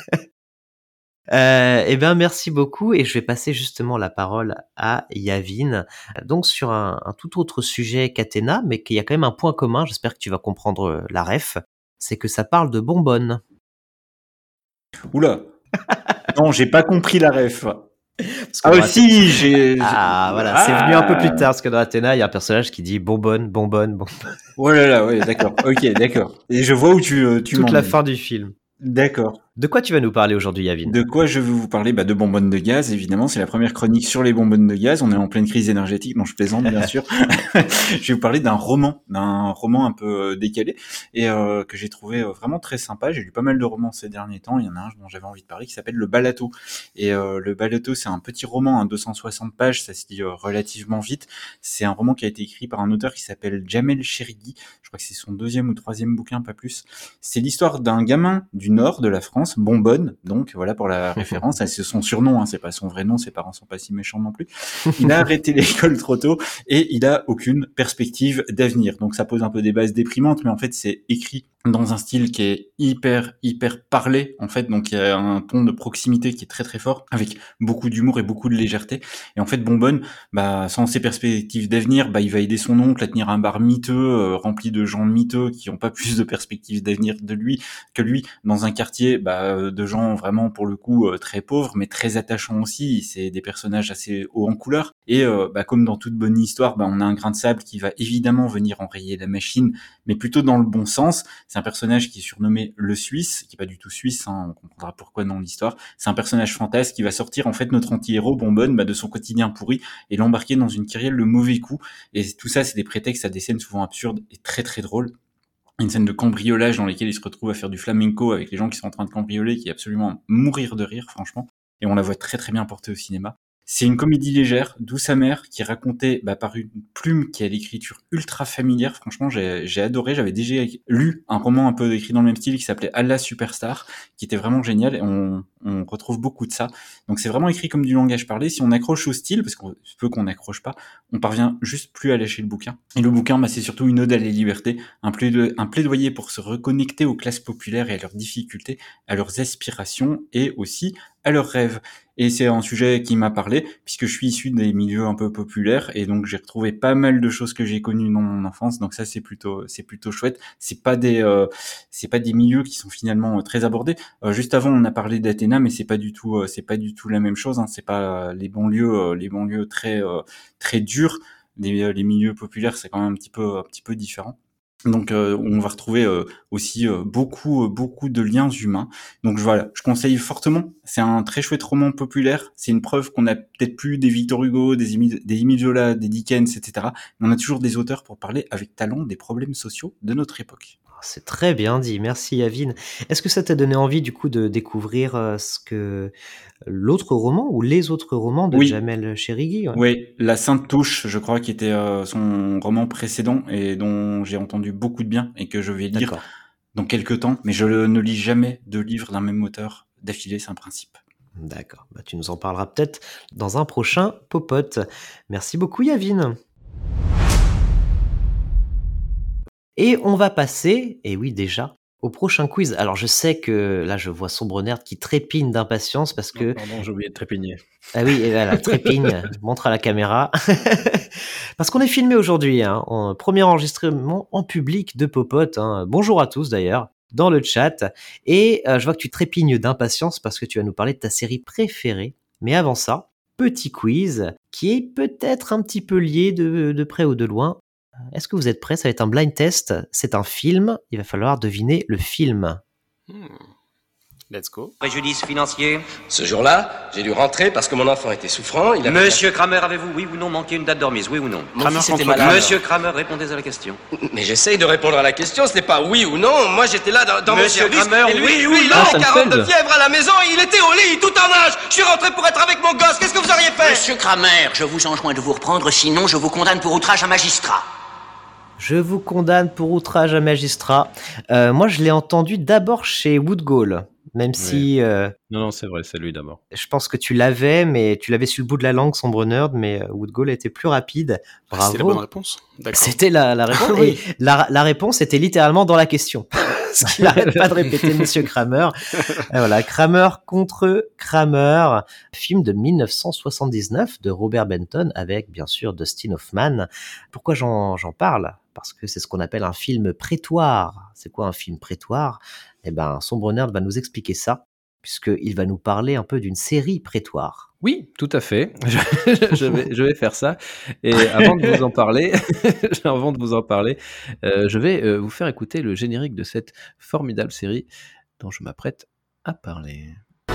Eh ben, merci beaucoup. Et je vais passer justement la parole à Yavin. Donc, sur un tout autre sujet qu'Athéna, mais qu'il y a quand même un point commun. J'espère que tu vas comprendre la ref. C'est que ça parle de bonbonnes. Oula. Non, j'ai pas compris la ref. Voilà, c'est venu un peu plus tard, parce que dans Athéna, il y a un personnage qui dit bonbonne. Oh là là, ouais, d'accord. Ok, d'accord. Et je vois où tu toute la fin du film. D'accord. De quoi tu vas nous parler aujourd'hui, Yavin? De quoi je vais vous parler? De bonbonnes de gaz, évidemment. C'est la première chronique sur les bonbonnes de gaz. On est en pleine crise énergétique, donc je plaisante, bien sûr. Je vais vous parler d'un roman un peu décalé et que j'ai trouvé vraiment très sympa. J'ai lu pas mal de romans ces derniers temps. Il y en a un dont j'avais envie de parler qui s'appelle Le Balado. Et Le Balado, c'est un petit roman, 260 pages, ça se lit relativement vite. C'est un roman qui a été écrit par un auteur qui s'appelle Jamel Cherigui. Je crois que c'est son 2e ou 3e bouquin, pas plus. C'est l'histoire d'un gamin du nord de la France, Bonbonne, donc voilà pour la référence. C'est son surnom, c'est pas son vrai nom, ses parents sont pas si méchants non plus. Il a arrêté l'école trop tôt et il a aucune perspective d'avenir. Donc ça pose un peu des bases déprimantes, mais en fait c'est écrit dans un style qui est hyper parlé, en fait, donc il y a un ton de proximité qui est très très fort, avec beaucoup d'humour et beaucoup de légèreté. Et en fait, Bonbonne, sans ses perspectives d'avenir, il va aider son oncle à tenir un bar miteux, rempli de gens miteux qui ont pas plus de perspectives d'avenir que lui, dans un quartier de gens vraiment pour le coup très pauvres, mais très attachants aussi. C'est des personnages assez hauts en couleur. Et comme dans toute bonne histoire, on a un grain de sable qui va évidemment venir enrayer la machine, mais plutôt dans le bon sens. C'est un personnage qui est surnommé le Suisse, qui est pas du tout suisse, on comprendra pourquoi dans l'histoire. C'est un personnage fantasque qui va sortir en fait notre anti-héros Bonbonne de son quotidien pourri et l'embarquer dans une kyrielle de mauvais coups. Et tout ça, c'est des prétextes à des scènes souvent absurdes et très très drôles. Une scène de cambriolage dans laquelle il se retrouve à faire du flamenco avec les gens qui sont en train de cambrioler, qui est absolument à mourir de rire, franchement. Et on la voit très très bien portée au cinéma. C'est une comédie légère, douce amère, qui est racontée par une plume qui a l'écriture ultra familière. Franchement, j'ai adoré. J'avais déjà lu un roman un peu écrit dans le même style qui s'appelait Allah Superstar, qui était vraiment génial. Et on retrouve beaucoup de ça. Donc c'est vraiment écrit comme du langage parlé. Si on accroche au style, parce qu'on peut qu'on n'accroche pas, on parvient juste plus à lâcher le bouquin. Et le bouquin, c'est surtout une ode à la liberté, un plaidoyer pour se reconnecter aux classes populaires et à leurs difficultés, à leurs aspirations et aussi à leurs rêves. Et c'est un sujet qui m'a parlé, puisque je suis issu des milieux un peu populaires, et donc j'ai retrouvé pas mal de choses que j'ai connues dans mon enfance, donc ça c'est plutôt chouette. C'est pas des milieux qui sont finalement très abordés. Juste avant on a parlé d'Athéna, mais c'est pas du tout la même chose, c'est pas les banlieues très durs. Les milieux populaires c'est quand même un petit peu différent. Donc on va retrouver aussi beaucoup de liens humains. Donc voilà, je conseille fortement. C'est un très chouette roman populaire. C'est une preuve qu'on a peut-être plus des Victor Hugo, des Émile Zola, des Dickens, etc. Mais on a toujours des auteurs pour parler avec talent des problèmes sociaux de notre époque. C'est très bien dit, merci Yavin. Est-ce que ça t'a donné envie du coup de découvrir ce que l'autre roman ou les autres romans de Jamel Cherigui? Oui, La Sainte Touche, je crois, qui était son roman précédent et dont j'ai entendu beaucoup de bien et que je vais lire dans quelques temps, mais je ne lis jamais de livres d'un même auteur d'affilée, c'est un principe. D'accord, tu nous en parleras peut-être dans un prochain Popote. Merci beaucoup Yavin. Et on va passer, et oui déjà, au prochain quiz. Alors je sais que là je vois Sombre Nerd qui trépigne d'impatience parce que... Pardon, j'ai oublié de trépigner. Ah oui, et voilà, trépigne, montre à la caméra. Parce qu'on est filmé aujourd'hui, premier enregistrement en public de Popote. Bonjour à tous d'ailleurs, dans le chat. Et je vois que tu trépignes d'impatience parce que tu vas nous parler de ta série préférée. Mais avant ça, petit quiz qui est peut-être un petit peu lié de près ou de loin. Est-ce que vous êtes prêts? Ça va être un blind test. C'est un film. Il va falloir deviner le film. Let's go. Préjudice financier. Ce jour-là, j'ai dû rentrer parce que mon enfant était souffrant. Monsieur Kramer, avez-vous, oui ou non, manqué une date de remise, oui ou non? Mon fils était malade. Monsieur Kramer, répondez à la question. Mais j'essaye de répondre à la question, ce n'est pas oui ou non. Moi, j'étais là dans mon Monsieur service. Kramer, et lui, oui il ou a non? 40 de fièvre à la maison, il était au lit, tout en âge. Je suis rentré pour être avec mon gosse. Qu'est-ce que vous auriez fait? Monsieur Kramer, je vous enjoins de vous reprendre, sinon je vous condamne pour outrage à magistrat. Je vous condamne pour outrage à magistrat. Moi, je l'ai entendu d'abord chez Woodgall. Même si... Non, c'est vrai, c'est lui d'abord. Je pense que tu l'avais, mais tu l'avais sur le bout de la langue, Sombre Nerd, mais Woodgall était plus rapide. Bravo. C'était la bonne réponse. D'accord. C'était la réponse. Oui. Et la réponse était littéralement dans la question. Ce qu'il n'arrête pas de répéter, Monsieur Kramer. Et voilà, Kramer contre Kramer, film de 1979 de Robert Benton avec, bien sûr, Dustin Hoffman. Pourquoi j'en parle? Parce que c'est ce qu'on appelle un film prétoire. C'est quoi un film prétoire? Eh ben, Sombre Nerd va nous expliquer ça, puisqu'il va nous parler un peu d'une série prétoire. Oui, tout à fait. Je vais faire ça. Et avant de vous en parler, je vais vous faire écouter le générique de cette formidable série dont je m'apprête à parler.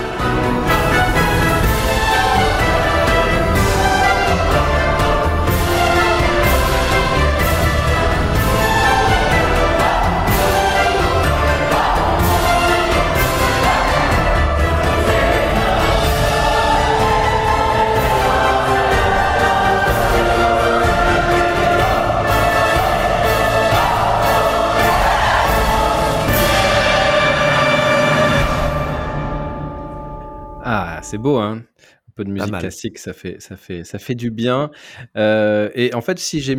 Ah, c'est beau, hein? Un peu de musique classique, ça fait du bien. Et en fait, si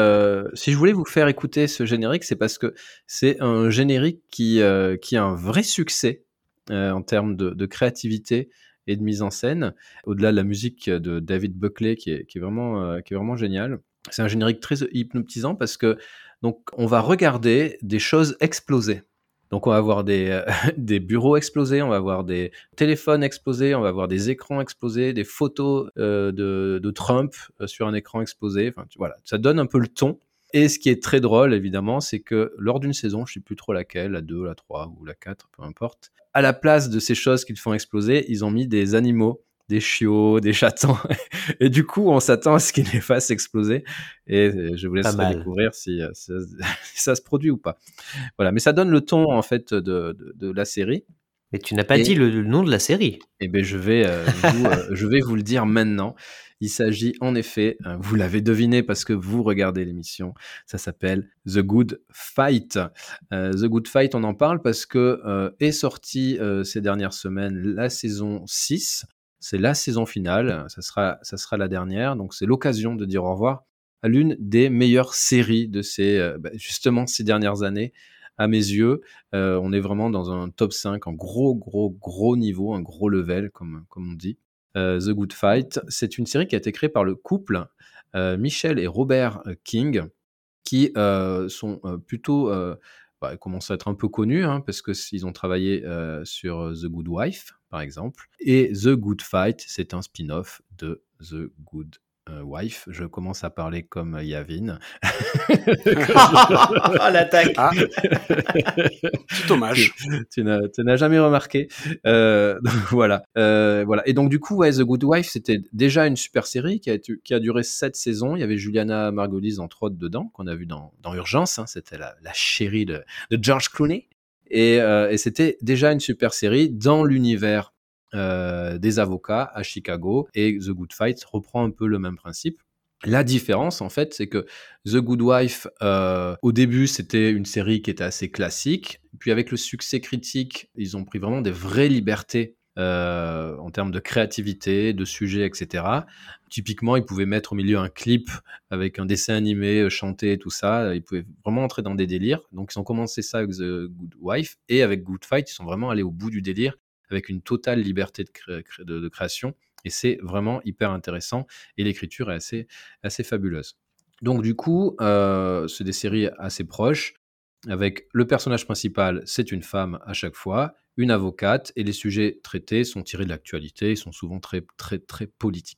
je voulais vous faire écouter ce générique, c'est parce que c'est un générique qui a un vrai succès en termes de créativité et de mise en scène. Au-delà de la musique de David Buckley, qui est vraiment génial. C'est un générique très hypnotisant parce que donc on va regarder des choses exploser. Donc on va avoir des bureaux explosés, on va avoir des téléphones explosés, on va avoir des écrans explosés, des photos de Trump sur un écran explosé. Enfin, voilà, ça donne un peu le ton. Et ce qui est très drôle, évidemment, c'est que lors d'une saison, je ne sais plus trop laquelle, la 2, la 3 ou la 4, peu importe, à la place de ces choses qu'ils font exploser, ils ont mis des animaux, des chiots, des chatons. Et du coup, on s'attend à ce qu'ils les fassent exploser. Et je vous laisserai découvrir si ça se produit ou pas. Voilà, mais ça donne le ton, en fait, de la série. Mais tu n'as pas dit le nom de la série. Eh bien, je vais vous le dire maintenant. Il s'agit en effet, vous l'avez deviné parce que vous regardez l'émission, ça s'appelle The Good Fight. The Good Fight, on en parle parce que est sortie ces dernières semaines la saison 6. C'est la saison finale, ça sera la dernière, donc c'est l'occasion de dire au revoir à l'une des meilleures séries de justement ces dernières années. À mes yeux, on est vraiment dans un top 5, un gros niveau, un gros level, comme on dit. The Good Fight, c'est une série qui a été créée par le couple Michelle et Robert King, qui sont plutôt... ils commencent à être un peu connus, hein, parce qu'ils ont travaillé sur The Good Wife, par exemple. Et The Good Fight, c'est un spin-off de The Good Wife. Je commence à parler comme Yavin. Oh, l'attaque. Ah. C'est dommage. Tu n'as jamais remarqué. Voilà. Et donc, du coup, The Good Wife, c'était déjà une super série qui a duré 7 saisons. Il y avait Juliana Margulies, entre autres, dedans, qu'on a vu dans Urgence. Hein. C'était la chérie de George Clooney. Et c'était déjà une super série dans l'univers des avocats à Chicago, et The Good Fight reprend un peu le même principe. La différence, en fait, c'est que The Good Wife, au début, c'était une série qui était assez classique, puis avec le succès critique, ils ont pris vraiment des vraies libertés en termes de créativité, de sujets, etc. Typiquement, ils pouvaient mettre au milieu un clip avec un dessin animé, chanter, tout ça. Ils pouvaient vraiment entrer dans des délires. Donc, ils ont commencé ça avec The Good Wife, et avec Good Fight, ils sont vraiment allés au bout du délire, avec une totale liberté de création, et c'est vraiment hyper intéressant, et l'écriture est assez fabuleuse. Donc du coup, c'est des séries assez proches, avec le personnage principal, c'est une femme à chaque fois, une avocate, et les sujets traités sont tirés de l'actualité, ils sont souvent très, très, très politiques.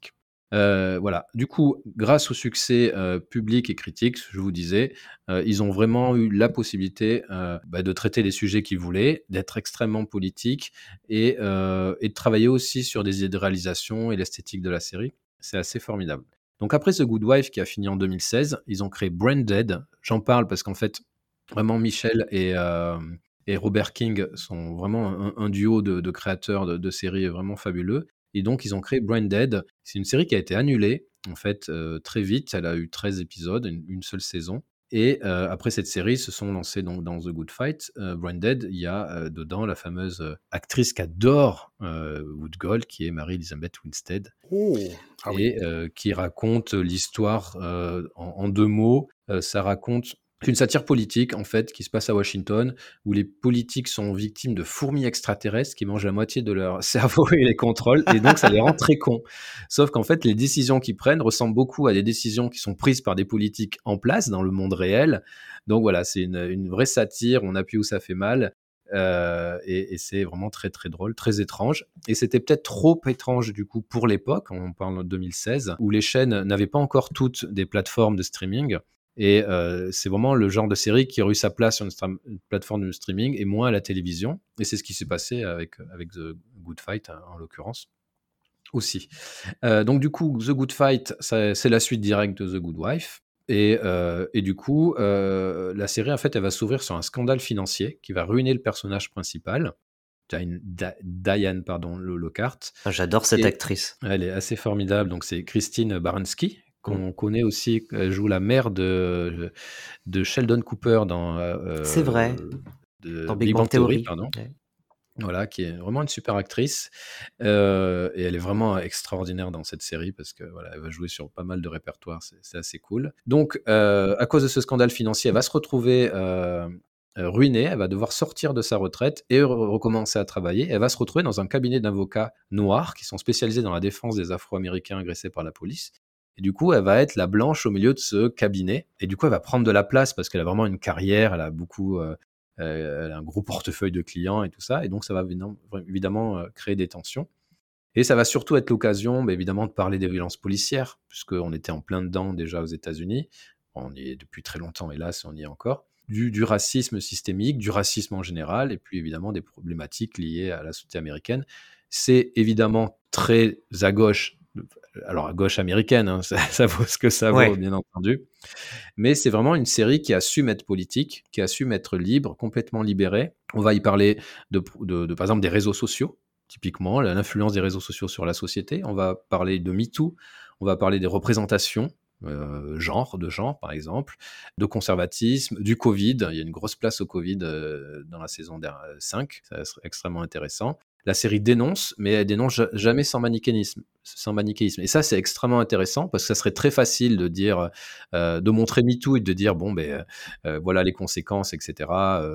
Voilà. Du coup, grâce au succès public et critique, je vous disais, ils ont vraiment eu la possibilité de traiter les sujets qu'ils voulaient, d'être extrêmement politiques et de travailler aussi sur des idées de réalisation et l'esthétique de la série. C'est assez formidable. Donc après The Good Wife qui a fini en 2016, ils ont créé Branded. J'en parle parce qu'en fait, vraiment Michel et Robert King sont vraiment un duo de créateurs de séries vraiment fabuleux. Et donc, ils ont créé Branded. C'est une série qui a été annulée, en fait, très vite. Elle a eu 13 épisodes, une seule saison. Et après cette série, ils se sont lancés donc dans The Good Fight. Branded, il y a dedans la fameuse actrice qu'adore Wood Gold, qui est Mary-Elizabeth Winstead. Et qui raconte l'histoire en 2 mots. Ça raconte une satire politique, en fait, qui se passe à Washington, où les politiques sont victimes de fourmis extraterrestres qui mangent la moitié de leur cerveau et les contrôlent, et donc ça les rend très cons. Sauf qu'en fait, les décisions qu'ils prennent ressemblent beaucoup à des décisions qui sont prises par des politiques en place dans le monde réel. Donc voilà, c'est une vraie satire, on appuie où ça fait mal, et c'est vraiment très très drôle, très étrange. Et c'était peut-être trop étrange du coup pour l'époque, on parle de 2016, où les chaînes n'avaient pas encore toutes des plateformes de streaming. Et c'est vraiment le genre de série qui a eu sa place sur une plateforme de streaming et moins à la télévision. Et c'est ce qui s'est passé avec The Good Fight, en l'occurrence, aussi. Donc du coup, The Good Fight, c'est la suite directe de The Good Wife. Et du coup, la série, en fait, elle va s'ouvrir sur un scandale financier qui va ruiner le personnage principal. Diane Lockhart. J'adore cette actrice. Elle est assez formidable. Donc c'est Christine Baranski, qu'on connaît aussi, elle joue la mère de Sheldon Cooper dans c'est vrai, dans Big Bang Theory, pardon. Ouais. Voilà, qui est vraiment une super actrice, et elle est vraiment extraordinaire dans cette série parce que voilà, elle va jouer sur pas mal de répertoires, c'est assez cool. Donc à cause de ce scandale financier, elle va se retrouver ruinée, elle va devoir sortir de sa retraite et recommencer à travailler. Elle va se retrouver dans un cabinet d'avocats noirs qui sont spécialisés dans la défense des Afro-Américains agressés par la police. Et du coup, elle va être la blanche au milieu de ce cabinet. Et du coup, elle va prendre de la place parce qu'elle a vraiment une carrière, elle a beaucoup, elle a un gros portefeuille de clients et tout ça. Et donc, ça va évidemment créer des tensions. Et ça va surtout être l'occasion, évidemment, de parler des violences policières, puisqu'on était en plein dedans déjà aux États-Unis. On y est depuis très longtemps, hélas, on y est encore. Du racisme systémique, du racisme en général, et puis évidemment des problématiques liées à la société américaine. C'est évidemment très à gauche. Alors à gauche américaine, hein, ça vaut ce que ça vaut, bien entendu. Mais c'est vraiment une série qui a su mettre politique, qui a su mettre libre, complètement libérée. On va y parler de par exemple des réseaux sociaux, typiquement l'influence des réseaux sociaux sur la société. On va parler de MeToo, on va parler des représentations, genre par exemple, de conservatisme, du Covid. Il y a une grosse place au Covid dans la saison 5, ça serait extrêmement intéressant. La série dénonce, mais elle dénonce jamais sans manichéisme. Et ça, c'est extrêmement intéressant parce que ça serait très facile de dire, de montrer MeToo et de dire voilà les conséquences, etc.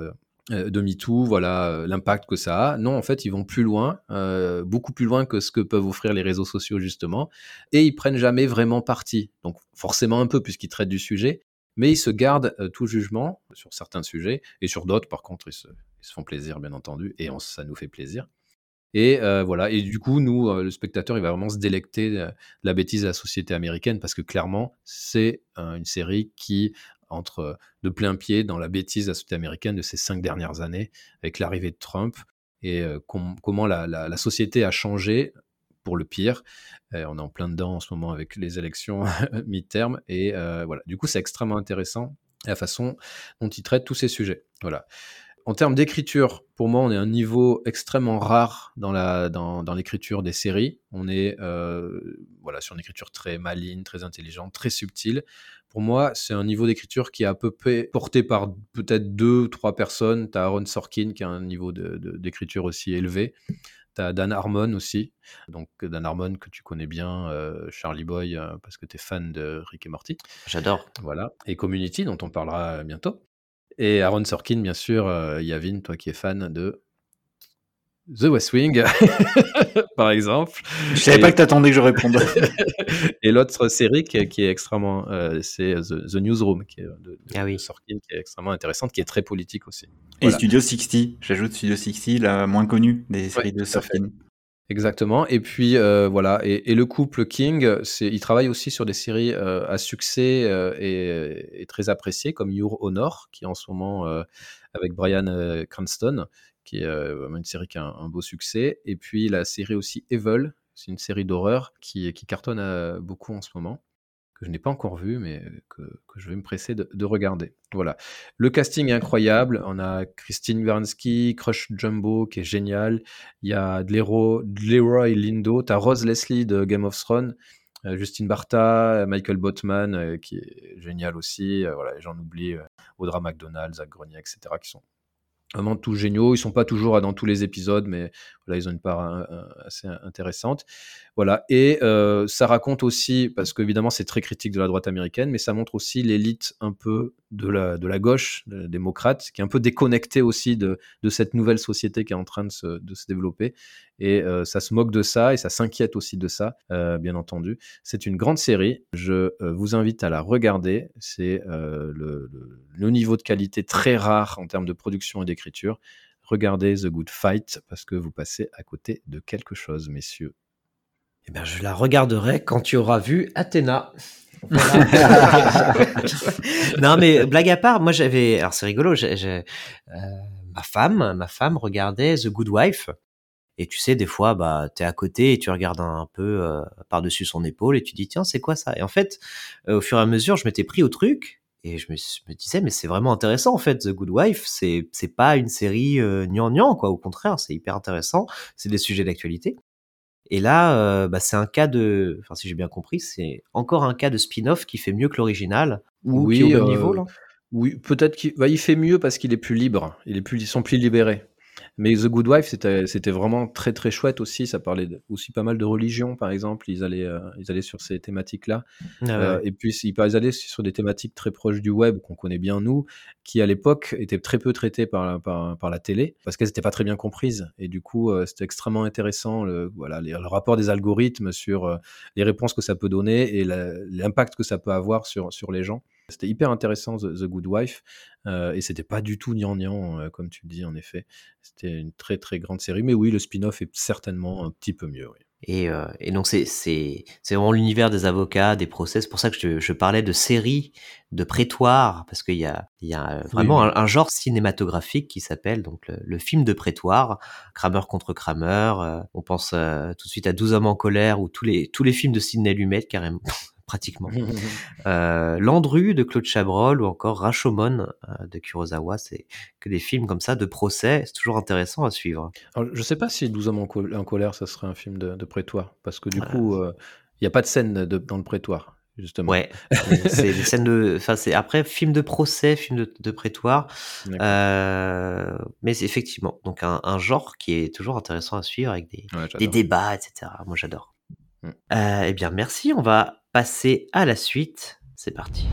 De MeToo, voilà l'impact que ça a. Non, en fait, ils vont plus loin, beaucoup plus loin que ce que peuvent offrir les réseaux sociaux justement, et ils prennent jamais vraiment parti. Donc forcément un peu puisqu'ils traitent du sujet, mais ils se gardent tout jugement sur certains sujets et sur d'autres, par contre, ils se font plaisir, bien entendu, et ça nous fait plaisir. Et voilà. Et du coup, nous, le spectateur, il va vraiment se délecter de la bêtise de la société américaine parce que clairement, c'est une série qui entre de plein pied dans la bêtise de la société américaine de ces 5 dernières années avec l'arrivée de Trump et comment la société a changé pour le pire. On est en plein dedans en ce moment avec les élections mi-terme et voilà. Du coup, c'est extrêmement intéressant la façon dont il traite tous ces sujets. Voilà. En termes d'écriture, pour moi, on est à un niveau extrêmement rare dans l'écriture des séries. On est sur une écriture très maligne, très intelligente, très subtile. Pour moi, c'est un niveau d'écriture qui est à peu près porté par peut-être 2-3 personnes. Tu as Aaron Sorkin qui a un niveau d'écriture aussi élevé. Tu as Dan Harmon aussi. Donc Dan Harmon que tu connais bien, Charlie Boy, parce que tu es fan de Rick et Morty. J'adore. Voilà. Et Community, dont on parlera bientôt. Et Aaron Sorkin, bien sûr, Yavin, toi qui es fan de The West Wing, par exemple. Je savais pas que t'attendais que je réponde. Et l'autre série qui est extrêmement, c'est The Newsroom, qui est de Sorkin, qui est extrêmement intéressante, qui est très politique aussi. Et voilà. Studio 60, j'ajoute Studio 60, la moins connue des séries de Sorkin. Exactement. Et puis voilà. Et le couple King, il travaille aussi sur des séries à succès et très appréciées, comme Your Honor, qui est en ce moment avec Bryan Cranston, qui est vraiment une série qui a un beau succès. Et puis la série aussi Evil, c'est une série d'horreur qui cartonne beaucoup en ce moment, que je n'ai pas encore vu, mais que je vais me presser de regarder. Voilà. Le casting est incroyable. On a Christine Baranski, Crush Jumbo, qui est génial. Il y a Leroy Lindo. Tu as Rose Leslie de Game of Thrones. Justine Bartha, Michael Botman, qui est génial aussi. Voilà, j'en oublie. Audra McDonald, Zach Grenier, etc., qui sont vraiment tous géniaux. Ils sont pas toujours dans tous les épisodes, mais voilà, ils ont une part assez intéressante. Voilà. Et ça raconte aussi, parce qu'évidemment c'est très critique de la droite américaine, mais ça montre aussi l'élite un peu de la gauche démocrate, qui est un peu déconnectée aussi de cette nouvelle société qui est en train de se développer. Et ça se moque de ça et ça s'inquiète aussi de ça, bien entendu. C'est une grande série. Je vous invite à la regarder. C'est le niveau de qualité très rare en termes de production et d'écriture. Regardez The Good Fight parce que vous passez à côté de quelque chose, messieurs. Eh bien, je la regarderai quand tu auras vu Athéna. Voilà. Non, mais blague à part, moi j'avais... Alors c'est rigolo, ma femme regardait The Good Wife. Et tu sais, des fois, bah, t'es à côté et tu regardes un peu par-dessus son épaule et tu dis, tiens, c'est quoi ça? Et en fait, au fur et à mesure, je m'étais pris au truc et je me disais, mais c'est vraiment intéressant, en fait, The Good Wife. C'est pas une série gnangnan, quoi. Au contraire, c'est hyper intéressant. C'est des sujets d'actualité. Et là, bah, c'est un cas de... Enfin, si j'ai bien compris, c'est encore un cas de spin-off qui fait mieux que l'original. Ou qui est au même niveau, là? Oui, peut-être qu'il fait mieux parce qu'il est plus libre. Ils sont plus libérés. Mais The Good Wife, c'était vraiment très très chouette aussi. Ça parlait aussi pas mal de religion, par exemple. Ils allaient sur ces thématiques-là. Ah ouais. Et puis ils allaient sur des thématiques très proches du web qu'on connaît bien nous, qui à l'époque étaient très peu traitées par la télé parce qu'elles n'étaient pas très bien comprises. Et du coup, c'était extrêmement intéressant le rapport des algorithmes sur les réponses que ça peut donner et l'impact que ça peut avoir sur les gens. C'était hyper intéressant, The Good Wife, et c'était pas du tout gnangnan, comme tu le dis, en effet. C'était une très très grande série, mais oui, le spin-off est certainement un petit peu mieux. Oui. Et donc c'est vraiment l'univers des avocats, des procès. C'est pour ça que je parlais de séries de prétoire, parce qu'il y a vraiment un genre cinématographique qui s'appelle donc le film de prétoire, Kramer contre Kramer. On pense tout de suite à 12 hommes en colère ou tous les films de Sidney Lumet carrément. Pratiquement. Landru de Claude Chabrol ou encore Rashomon de Kurosawa, c'est que des films comme ça de procès, c'est toujours intéressant à suivre. Alors, je sais pas si 12 hommes en colère, ça serait un film de prétoire, parce que du coup, il n'y a pas de scène dans le prétoire, justement. Ouais, c'est des scènes de... Enfin, c'est après, film de procès, film de prétoire. Mais c'est effectivement, donc un genre qui est toujours intéressant à suivre avec des débats, etc. Moi, j'adore. Eh bien, merci. On va passer à la suite. C'est parti.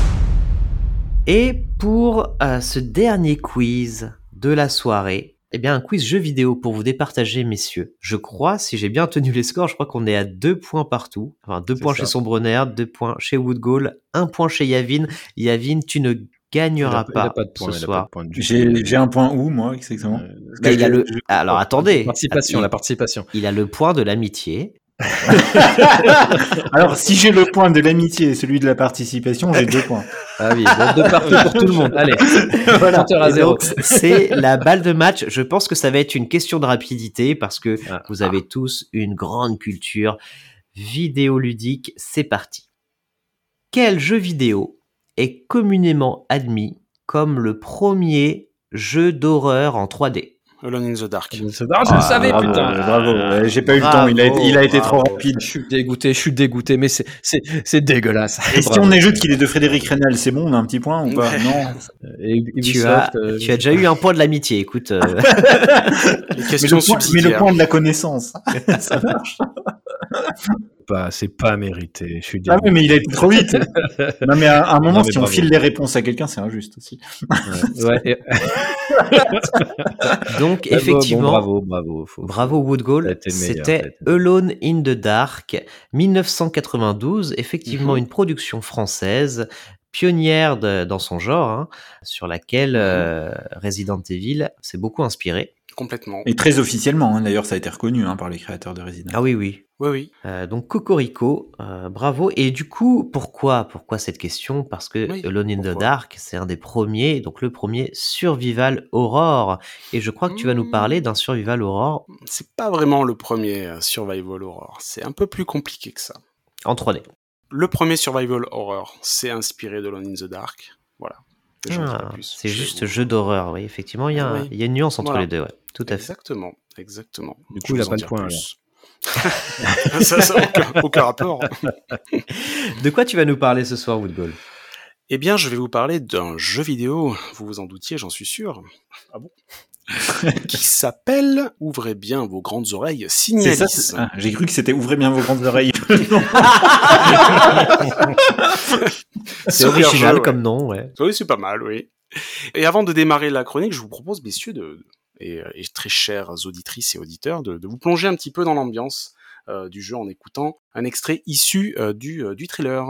Et pour ce dernier quiz de la soirée, eh bien, un quiz jeu vidéo pour vous départager, messieurs. Je crois, si j'ai bien tenu les scores, je crois qu'on est à 2 points partout. Enfin, 2 points chez Sombronner, 2 points chez Woodgall, 1 point chez Yavin. Yavin, tu ne gagneras pas ce soir. J'ai un point où, moi, exactement? Alors, attendez. La participation. Il a le point de l'amitié. Alors, si j'ai le point de l'amitié et celui de la participation, j'ai 2 points. Ah oui, bon, 2 partout pour tout le monde. Allez, voilà. À 0. Donc, c'est la balle de match. Je pense que ça va être une question de rapidité parce que vous avez tous une grande culture vidéoludique. C'est parti. Quel jeu vidéo est communément admis comme le premier jeu d'horreur en 3D? Alone in the Dark. Je le savais, bravo, putain. Bravo. J'ai pas eu le temps. Il a été trop rapide. Je suis dégoûté, mais c'est dégueulasse. Et si on ajoute qu'il est de Frédéric Reynal, c'est bon, on a un petit point ou pas? Non. Tu as déjà eu un point de l'amitié, écoute. Les questions mais le point de la connaissance. Ça marche. C'est pas mérité. Je suis dégoûté. Ah oui, mais il a été trop vite. Non, mais à un moment, si on file les réponses à quelqu'un, c'est injuste aussi. Ouais. Donc, effectivement, bravo Woodgall. C'était Alone in the Dark, 1992. Effectivement, une production française, pionnière dans son genre, sur laquelle Resident Evil s'est beaucoup inspiré. Complètement. Et très officiellement, hein, d'ailleurs, ça a été reconnu par les créateurs de Resident. Ah oui, oui. Oui. Donc Cocorico, bravo. Et du coup, pourquoi cette question? Parce que Oui, Alone in the pourquoi Dark, c'est un des premiers, donc le premier survival horror. Et je crois que tu vas nous parler d'un survival horror C'est pas vraiment le premier survival horror. C'est un peu plus compliqué que ça. en 3D. Le premier survival horror, c'est inspiré de Alone in the Dark. Voilà. J'en dis pas Ah, plus. c'est Je vais juste vous- jeu d'horreur, oui. Effectivement, il y a Oui. il y a une nuance entre Voilà. les deux, ouais. Tout à fait. Exactement. Du Je coup, vais il a vous en pas de dire point, plus. ça aucun rapport. De quoi tu vas nous parler ce soir, Woodgall? Eh bien, je vais vous parler d'un jeu vidéo, vous vous en doutiez, j'en suis sûr. Ah bon qui s'appelle, ouvrez bien vos grandes oreilles, Signalis. C'est ça, j'ai cru que c'était ouvrez bien vos grandes oreilles. C'est original comme nom, ouais. Oui, c'est pas mal, oui. Et avant de démarrer la chronique, je vous propose, messieurs, et très chères auditrices et auditeurs, de vous plonger un petit peu dans l'ambiance du jeu en écoutant un extrait issu du trailer.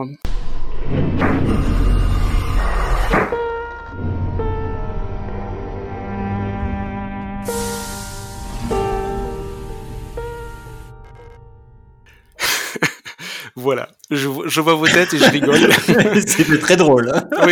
Voilà, je vois vos têtes et je rigole. C'était très drôle. Hein. Oui.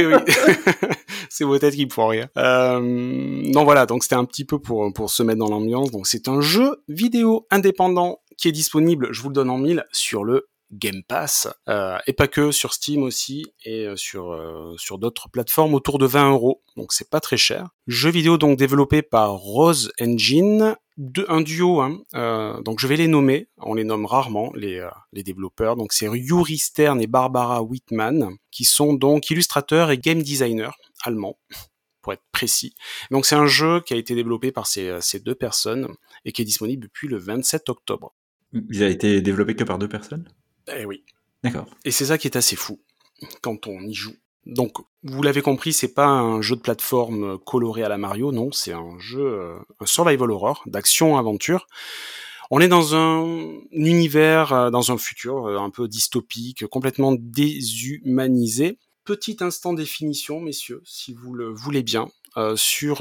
C'est vos têtes qui me font rire. Non, voilà, donc c'était un petit peu pour se mettre dans l'ambiance. Donc c'est un jeu vidéo indépendant qui est disponible, je vous le donne en mille, sur le Game Pass, et pas que, sur Steam aussi, et sur d'autres plateformes autour de 20 €, donc c'est pas très cher. Jeu vidéo donc développé par Rose Engine, un duo, donc je vais les nommer, on les nomme rarement, les développeurs, donc c'est Yuri Stern et Barbara Whitman, qui sont donc illustrateurs et game designers allemands, pour être précis. Donc c'est un jeu qui a été développé par ces deux personnes, et qui est disponible depuis le 27 octobre. Il a été développé que par 2 personnes? Eh oui. D'accord. Et c'est ça qui est assez fou quand on y joue. Donc, vous l'avez compris, c'est pas un jeu de plateforme coloré à la Mario, non, c'est un jeu, un survival horror, d'action-aventure. On est dans un univers, dans un futur un peu dystopique, complètement déshumanisé. Petit instant définition, messieurs, si vous le voulez bien, sur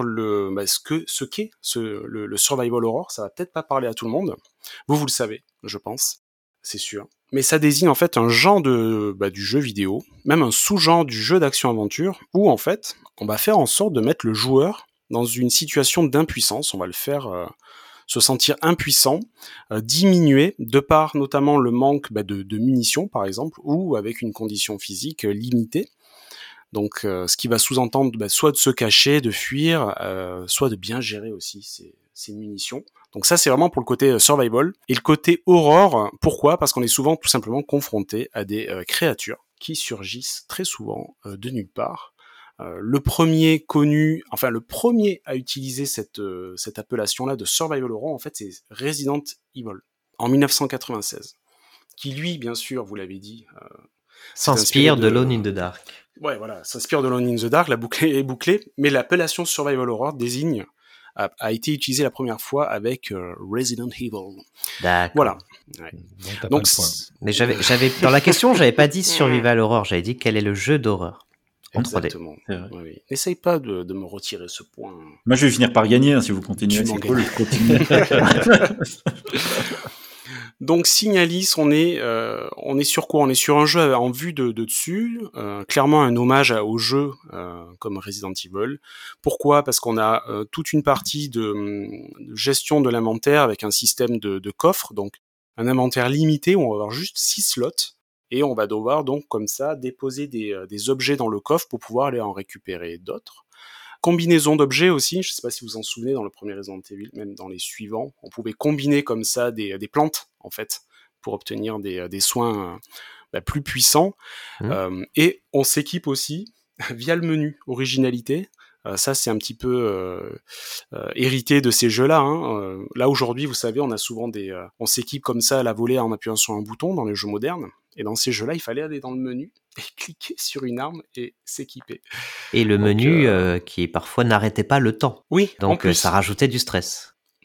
ce qu'est le survival horror. Ça va peut-être pas parler à tout le monde. Vous le savez, je pense. C'est sûr. Mais ça désigne en fait un genre du jeu vidéo, même un sous-genre du jeu d'action-aventure, où en fait, on va faire en sorte de mettre le joueur dans une situation d'impuissance. On va le faire se sentir impuissant, diminué, de par notamment le manque de munitions, par exemple, ou avec une condition physique limitée. Donc, ce qui va sous-entendre soit de se cacher, de fuir, soit de bien gérer aussi ses munitions. Donc ça, c'est vraiment pour le côté survival. Et le côté horror, pourquoi ? Parce qu'on est souvent tout simplement confronté à des créatures qui surgissent très souvent de nulle part. Le premier à utiliser cette appellation-là de survival horror, en fait, c'est Resident Evil, en 1996. Qui, lui, bien sûr, vous l'avez dit... s'inspire de Alone in the Dark. Ouais, voilà, s'inspire de Alone in the Dark, la boucle est bouclée, mais l'appellation survival horror a été utilisée la première fois avec Resident Evil. D'accord. Voilà. Ouais. Donc, mais j'avais dans la question, j'avais pas dit survival horror, j'avais dit quel est le jeu d'horreur en 3D. Exactement. Oui. N'essaye pas de me retirer ce point. Moi, je vais finir par gagner si vous continuez. C'est cool. Donc Signalis, on est sur quoi ? On est sur un jeu en vue de dessus, clairement un hommage au jeu comme Resident Evil. Pourquoi ? Parce qu'on a toute une partie de gestion de l'inventaire avec un système de coffre, donc un inventaire limité où on va avoir juste 6 slots et on va devoir donc comme ça déposer des objets dans le coffre pour pouvoir aller en récupérer d'autres. Combinaison d'objets aussi, je ne sais pas si vous vous en souvenez, dans le premier Resident Evil, même dans les suivants, on pouvait combiner comme ça des plantes, en fait, pour obtenir des soins plus puissants. Et on s'équipe aussi via le menu originalité. Ça, c'est un petit peu hérité de ces jeux-là. Là, aujourd'hui, vous savez, on a souvent on s'équipe comme ça à la volée en appuyant sur un bouton dans les jeux modernes. Et dans ces jeux-là, il fallait aller dans le menu et cliquer sur une arme et s'équiper. Et le menu qui parfois n'arrêtait pas le temps. Oui, donc ça rajoutait du stress.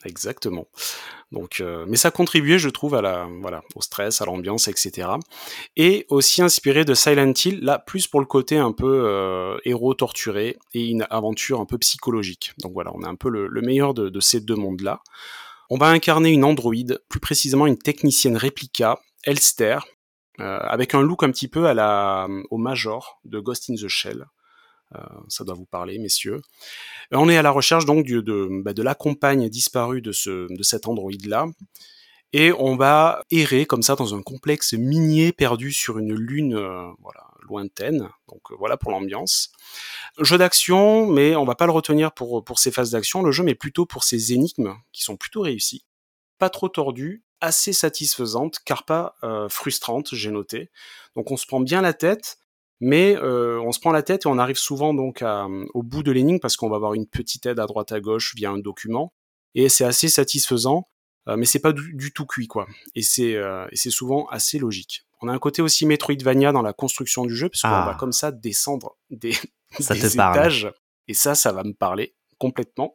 Exactement. Donc, mais ça contribuait, je trouve, au stress, à l'ambiance, etc. Et aussi inspiré de Silent Hill, là, plus pour le côté un peu héros torturé et une aventure un peu psychologique. Donc voilà, on a un peu le meilleur de ces deux mondes-là. On va incarner une androïde, plus précisément une technicienne réplica, Elster, avec un look un petit peu au Major de Ghost in the Shell. Ça doit vous parler, messieurs. On est à la recherche donc de la compagne disparue de cet androïde-là, et on va errer comme ça dans un complexe minier perdu sur une lune lointaine. Donc voilà pour l'ambiance. Jeu d'action, mais on va pas le retenir pour ses phases d'action, le jeu, mais plutôt pour ses énigmes qui sont plutôt réussies, pas trop tordues, assez satisfaisantes, car pas frustrantes, j'ai noté. Donc on se prend bien la tête. Mais on se prend la tête et on arrive souvent donc au bout de l'énigme parce qu'on va avoir une petite aide à droite à gauche via un document, et c'est assez satisfaisant, mais c'est pas du tout cuit quoi. Et c'est souvent assez logique. On a un côté aussi Metroidvania dans la construction du jeu parce qu'on va comme ça descendre des étages, et ça va me parler complètement.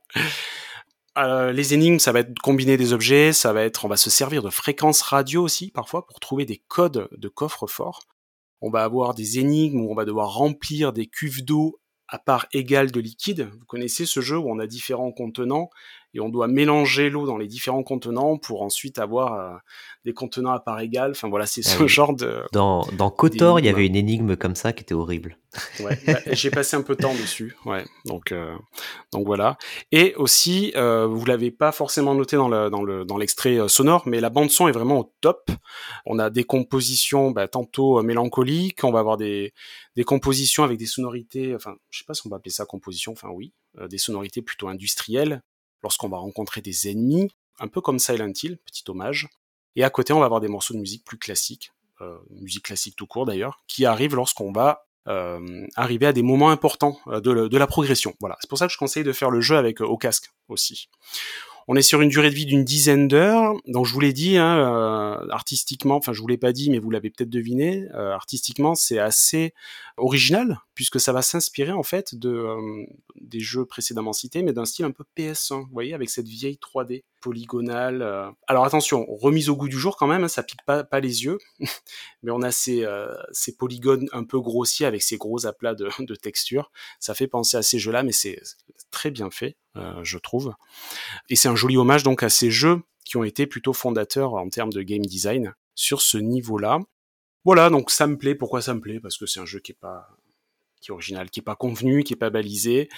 Les énigmes, ça va être combiner des objets, on va se servir de fréquences radio aussi parfois pour trouver des codes de coffre-fort. On va avoir des énigmes où on va devoir remplir des cuves d'eau à part égale de liquide. Vous connaissez ce jeu où on a différents contenants et on doit mélanger l'eau dans les différents contenants pour ensuite avoir des contenants à part égale. Enfin voilà, c'est ce genre de... Dans KOTOR, il y avait une énigme comme ça qui était horrible. Ouais, j'ai passé un peu de temps dessus. Ouais, donc voilà. Et aussi, vous l'avez pas forcément noté dans l'extrait sonore, mais la bande son est vraiment au top. On a des compositions tantôt mélancoliques, on va avoir des compositions avec des sonorités, enfin, je sais pas si on va appeler ça composition, enfin oui, des sonorités plutôt industrielles, lorsqu'on va rencontrer des ennemis, un peu comme Silent Hill, petit hommage. Et à côté, on va avoir des morceaux de musique plus classiques, musique classique tout court d'ailleurs, qui arrivent lorsqu'on va arriver à des moments importants de la progression. Voilà, c'est pour ça que je conseille de faire le jeu avec au casque aussi. On est sur une durée de vie d'une 10aine d'heures, donc je vous l'ai dit, artistiquement, enfin je vous l'ai pas dit, mais vous l'avez peut-être deviné, artistiquement c'est assez original, puisque ça va s'inspirer en fait des jeux précédemment cités, mais d'un style un peu PS1, vous voyez, avec cette vieille 3D polygonale. Alors attention, remise au goût du jour quand même, ça pique pas les yeux, mais on a ces polygones un peu grossiers avec ces gros aplats de textures. Ça fait penser à ces jeux-là, mais c'est très bien fait, je trouve. Et c'est un joli hommage donc à ces jeux qui ont été plutôt fondateurs en termes de game design sur ce niveau-là. Voilà, donc ça me plaît. Pourquoi ça me plaît ? Parce que c'est un jeu qui est original, qui est pas convenu, qui est pas balisé.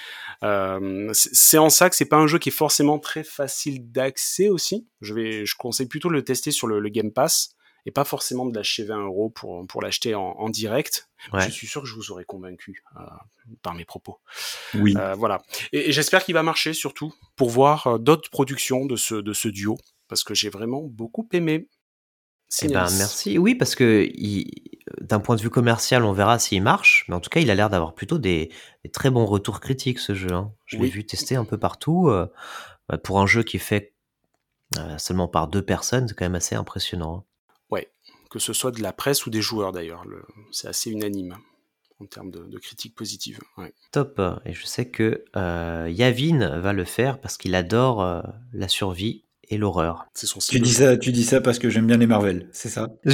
C'est en ça que c'est pas un jeu qui est forcément très facile d'accès aussi. Je conseille plutôt de le tester sur le Game Pass et pas forcément de lâcher 20 € pour l'acheter en direct. Ouais. Je suis sûr que je vous aurais convaincu par mes propos. Oui. Voilà. Et j'espère qu'il va marcher surtout pour voir d'autres productions de ce duo, parce que j'ai vraiment beaucoup aimé. Merci. Oui, parce que d'un point de vue commercial, on verra s'il marche, mais en tout cas, il a l'air d'avoir plutôt des très bons retours critiques, ce jeu. Hein. Je l'ai vu tester un peu partout. Pour un jeu qui est fait seulement par 2 personnes, c'est quand même assez impressionnant. Ouais, que ce soit de la presse ou des joueurs d'ailleurs, c'est assez unanime en termes de critiques positives. Ouais. Top. Et je sais que Yavin va le faire parce qu'il adore la survie et l'horreur. C'est son style. Tu dis ça parce que j'aime bien les Marvel, c'est ça ? Je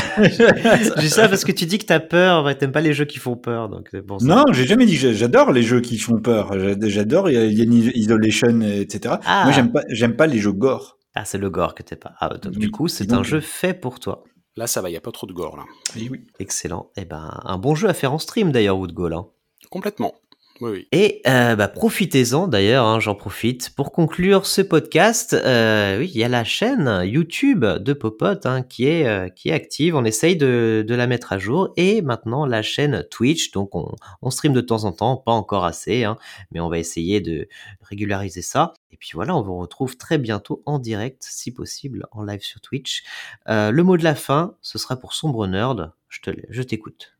dis ça parce que tu dis que t'as peur, t'aimes pas les jeux qui font peur. Donc c'est pour ça. Non, j'ai jamais dit que j'adore les jeux qui font peur. J'adore Isolation, etc. Ah. Moi, j'aime pas les jeux gore. Ah, c'est le gore que t'es pas. Ah, donc, du coup, c'est un jeu fait pour toi. Là, ça va, il y a pas trop de gore là. Oui. Excellent. Et un bon jeu à faire en stream d'ailleurs, Woodgall. Hein. Complètement. Oui. Et profitez-en d'ailleurs, hein, j'en profite pour conclure ce podcast. Oui, il y a la chaîne YouTube de Popote hein, qui est active. On essaye de la mettre à jour, et maintenant la chaîne Twitch. Donc on stream de temps en temps, pas encore assez, hein, mais on va essayer de régulariser ça. Et puis voilà, on vous retrouve très bientôt en direct, si possible, en live sur Twitch. Le mot de la fin, ce sera pour Sombre Nerd. Je t'écoute.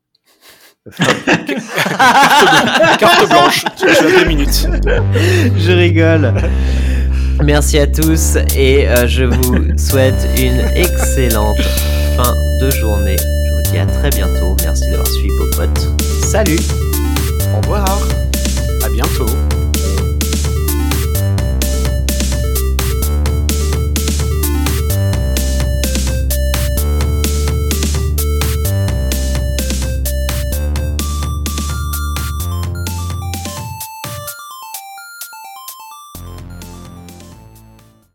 Carte blanche, tu as 2 minutes. Je rigole. Merci à tous et je vous souhaite une excellente fin de journée. Je vous dis à très bientôt. Merci d'avoir suivi Popote. Salut. Au revoir. À bientôt.